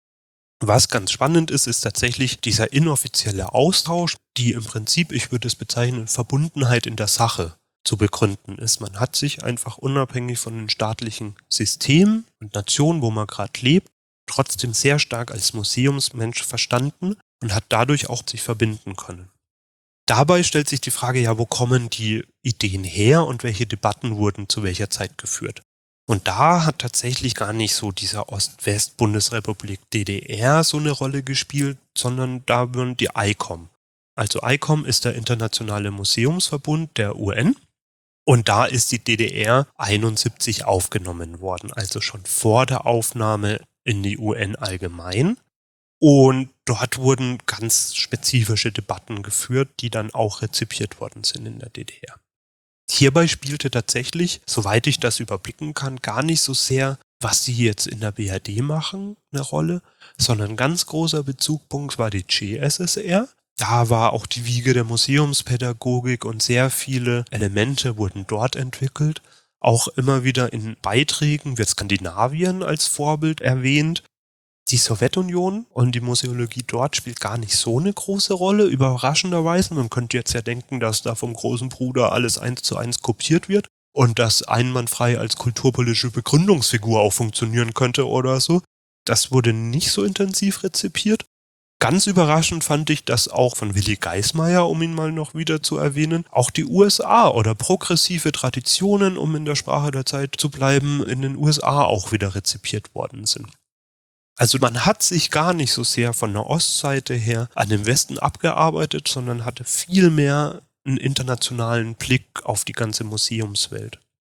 [SPEAKER 3] Was ganz spannend ist, ist tatsächlich dieser inoffizielle Austausch, die im Prinzip, ich würde es bezeichnen, Verbundenheit in der Sache zu begründen ist. Man hat sich einfach unabhängig von den staatlichen Systemen und Nationen, wo man gerade lebt, trotzdem sehr stark als Museumsmensch verstanden und hat dadurch auch sich verbinden können. Dabei stellt sich die Frage, ja, wo kommen die Ideen her und welche Debatten wurden zu welcher Zeit geführt? Und da hat tatsächlich gar nicht so dieser Ost-West-Bundesrepublik DDR so eine Rolle gespielt, sondern da würden die ICOM. Also ICOM ist der Internationale Museumsverbund der UN und da ist die DDR 71 aufgenommen worden, also schon vor der Aufnahme in die UN allgemein. Und dort wurden ganz spezifische Debatten geführt, die dann auch rezipiert worden sind in der DDR. Hierbei spielte tatsächlich, soweit ich das überblicken kann, gar nicht so sehr, was sie jetzt in der BRD machen, eine Rolle, sondern ein ganz großer Bezugspunkt war die CSSR. Da war auch die Wiege der Museumspädagogik und sehr viele Elemente wurden dort entwickelt. Auch immer wieder in Beiträgen wird Skandinavien als Vorbild erwähnt. Die Sowjetunion und die Museologie dort spielt gar nicht so eine große Rolle, überraschenderweise. Man könnte jetzt ja denken, dass da vom großen Bruder alles 1:1 kopiert wird und das einwandfrei als kulturpolitische Begründungsfigur auch funktionieren könnte oder so. Das wurde nicht so intensiv rezipiert. Ganz überraschend fand ich, dass auch von Willi Geismeier, um ihn mal noch wieder zu erwähnen, auch die USA oder progressive Traditionen, um in der Sprache der Zeit zu bleiben, in den USA auch wieder rezipiert worden sind. Also man hat sich gar nicht so sehr von der Ostseite her an den Westen abgearbeitet, sondern hatte viel mehr einen internationalen Blick auf die ganze Museumswelt.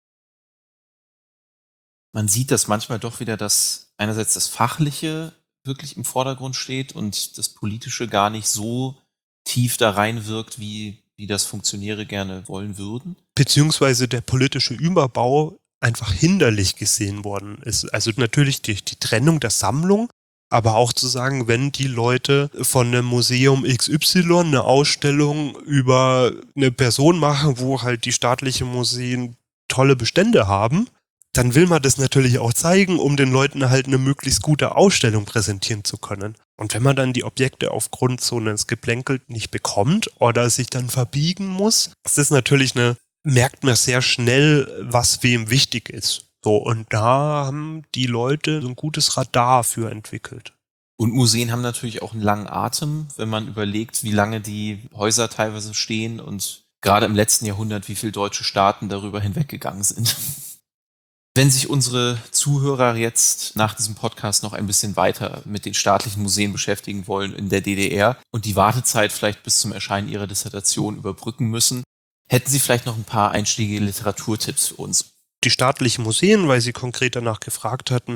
[SPEAKER 2] Man sieht das manchmal doch wieder, dass einerseits das Fachliche wirklich im Vordergrund steht und das Politische gar nicht so tief da reinwirkt, wie das Funktionäre gerne wollen würden.
[SPEAKER 3] Beziehungsweise der politische Überbau einfach hinderlich gesehen worden ist. Also natürlich die Trennung der Sammlung, aber auch zu sagen, wenn die Leute von einem Museum XY eine Ausstellung über eine Person machen, wo halt die staatlichen Museen tolle Bestände haben, dann will man das natürlich auch zeigen, um den Leuten halt eine möglichst gute Ausstellung präsentieren zu können. Und wenn man dann die Objekte aufgrund so eines Geplänkelt nicht bekommt oder sich dann verbiegen muss, das ist natürlich merkt man sehr schnell, was wem wichtig ist. So, und da haben die Leute so ein gutes Radar für entwickelt.
[SPEAKER 2] Und Museen haben natürlich auch einen langen Atem, wenn man überlegt, wie lange die Häuser teilweise stehen und gerade im letzten Jahrhundert, wie viele deutsche Staaten darüber hinweggegangen sind. Wenn sich unsere Zuhörer jetzt nach diesem Podcast noch ein bisschen weiter mit den staatlichen Museen beschäftigen wollen in der DDR und die Wartezeit vielleicht bis zum Erscheinen ihrer Dissertation überbrücken müssen, hätten Sie vielleicht noch ein paar einschlägige Literaturtipps für uns?
[SPEAKER 3] Die staatlichen Museen, weil Sie konkret danach gefragt hatten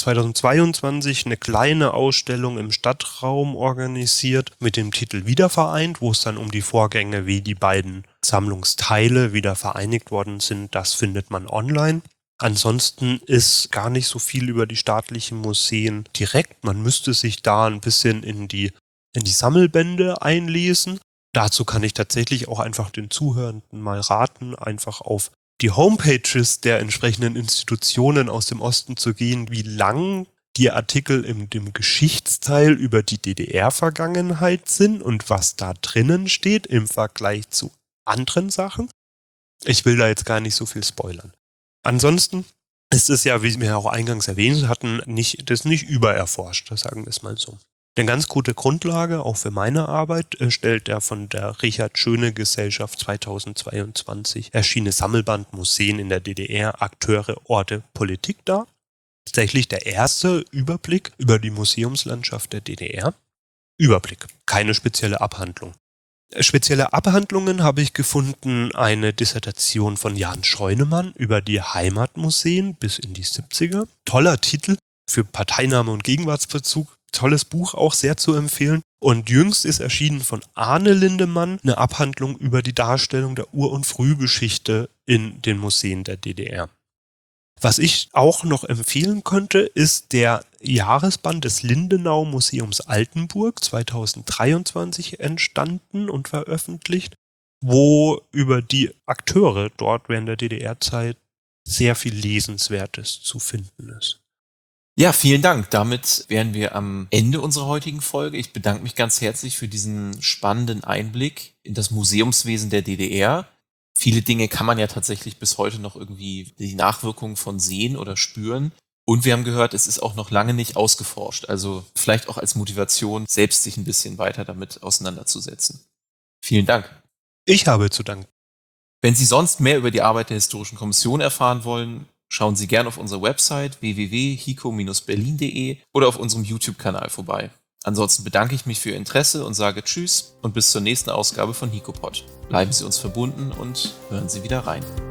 [SPEAKER 3] 2022 eine kleine Ausstellung im Stadtraum organisiert mit dem Titel Wiedervereint, wo es dann um die Vorgänge, wie die beiden Sammlungsteile wieder vereinigt worden sind. Das findet man online. Ansonsten ist gar nicht so viel über die staatlichen Museen direkt. Man müsste sich da ein bisschen in die Sammelbände einlesen. Dazu kann ich tatsächlich auch einfach den Zuhörenden mal raten, einfach auf die Homepages der entsprechenden Institutionen aus dem Osten zu gehen, wie lang die Artikel in dem Geschichtsteil über die DDR-Vergangenheit sind und was da drinnen steht im Vergleich zu anderen Sachen. Ich will da jetzt gar nicht so viel spoilern. Ansonsten ist es ja, wie wir auch eingangs erwähnt hatten, nicht übererforscht, sagen wir es mal so. Eine ganz gute Grundlage, auch für meine Arbeit, stellt der von der Richard Schöne Gesellschaft 2022 erschienene Sammelband Museen in der DDR, Akteure, Orte, Politik dar. Tatsächlich der erste Überblick über die Museumslandschaft der DDR. Überblick, keine spezielle Abhandlung. Spezielle Abhandlungen habe ich gefunden, eine Dissertation von Jan Scheunemann über die Heimatmuseen bis in die 70er. Toller Titel für Parteinahme und Gegenwartsbezug. Tolles Buch, auch sehr zu empfehlen. Und jüngst ist erschienen von Arne Lindemann eine Abhandlung über die Darstellung der Ur- und Frühgeschichte in den Museen der DDR. Was ich auch noch empfehlen könnte, ist der Jahresband des Lindenau Museums Altenburg 2023 entstanden und veröffentlicht, wo über die Akteure dort während der DDR-Zeit sehr viel Lesenswertes zu finden ist.
[SPEAKER 2] Ja, vielen Dank. Damit wären wir am Ende unserer heutigen Folge. Ich bedanke mich ganz herzlich für diesen spannenden Einblick in das Museumswesen der DDR. Viele Dinge kann man ja tatsächlich bis heute noch irgendwie die Nachwirkungen von sehen oder spüren. Und wir haben gehört, es ist auch noch lange nicht ausgeforscht. Also vielleicht auch als Motivation, selbst sich ein bisschen weiter damit auseinanderzusetzen. Vielen Dank.
[SPEAKER 3] Ich habe zu danken.
[SPEAKER 2] Wenn Sie sonst mehr über die Arbeit der Historischen Kommission erfahren wollen, schauen Sie gerne auf unserer Website www.hico-berlin.de oder auf unserem YouTube-Kanal vorbei. Ansonsten bedanke ich mich für Ihr Interesse und sage Tschüss und bis zur nächsten Ausgabe von HICOPOD. Bleiben Sie uns verbunden und hören Sie wieder rein.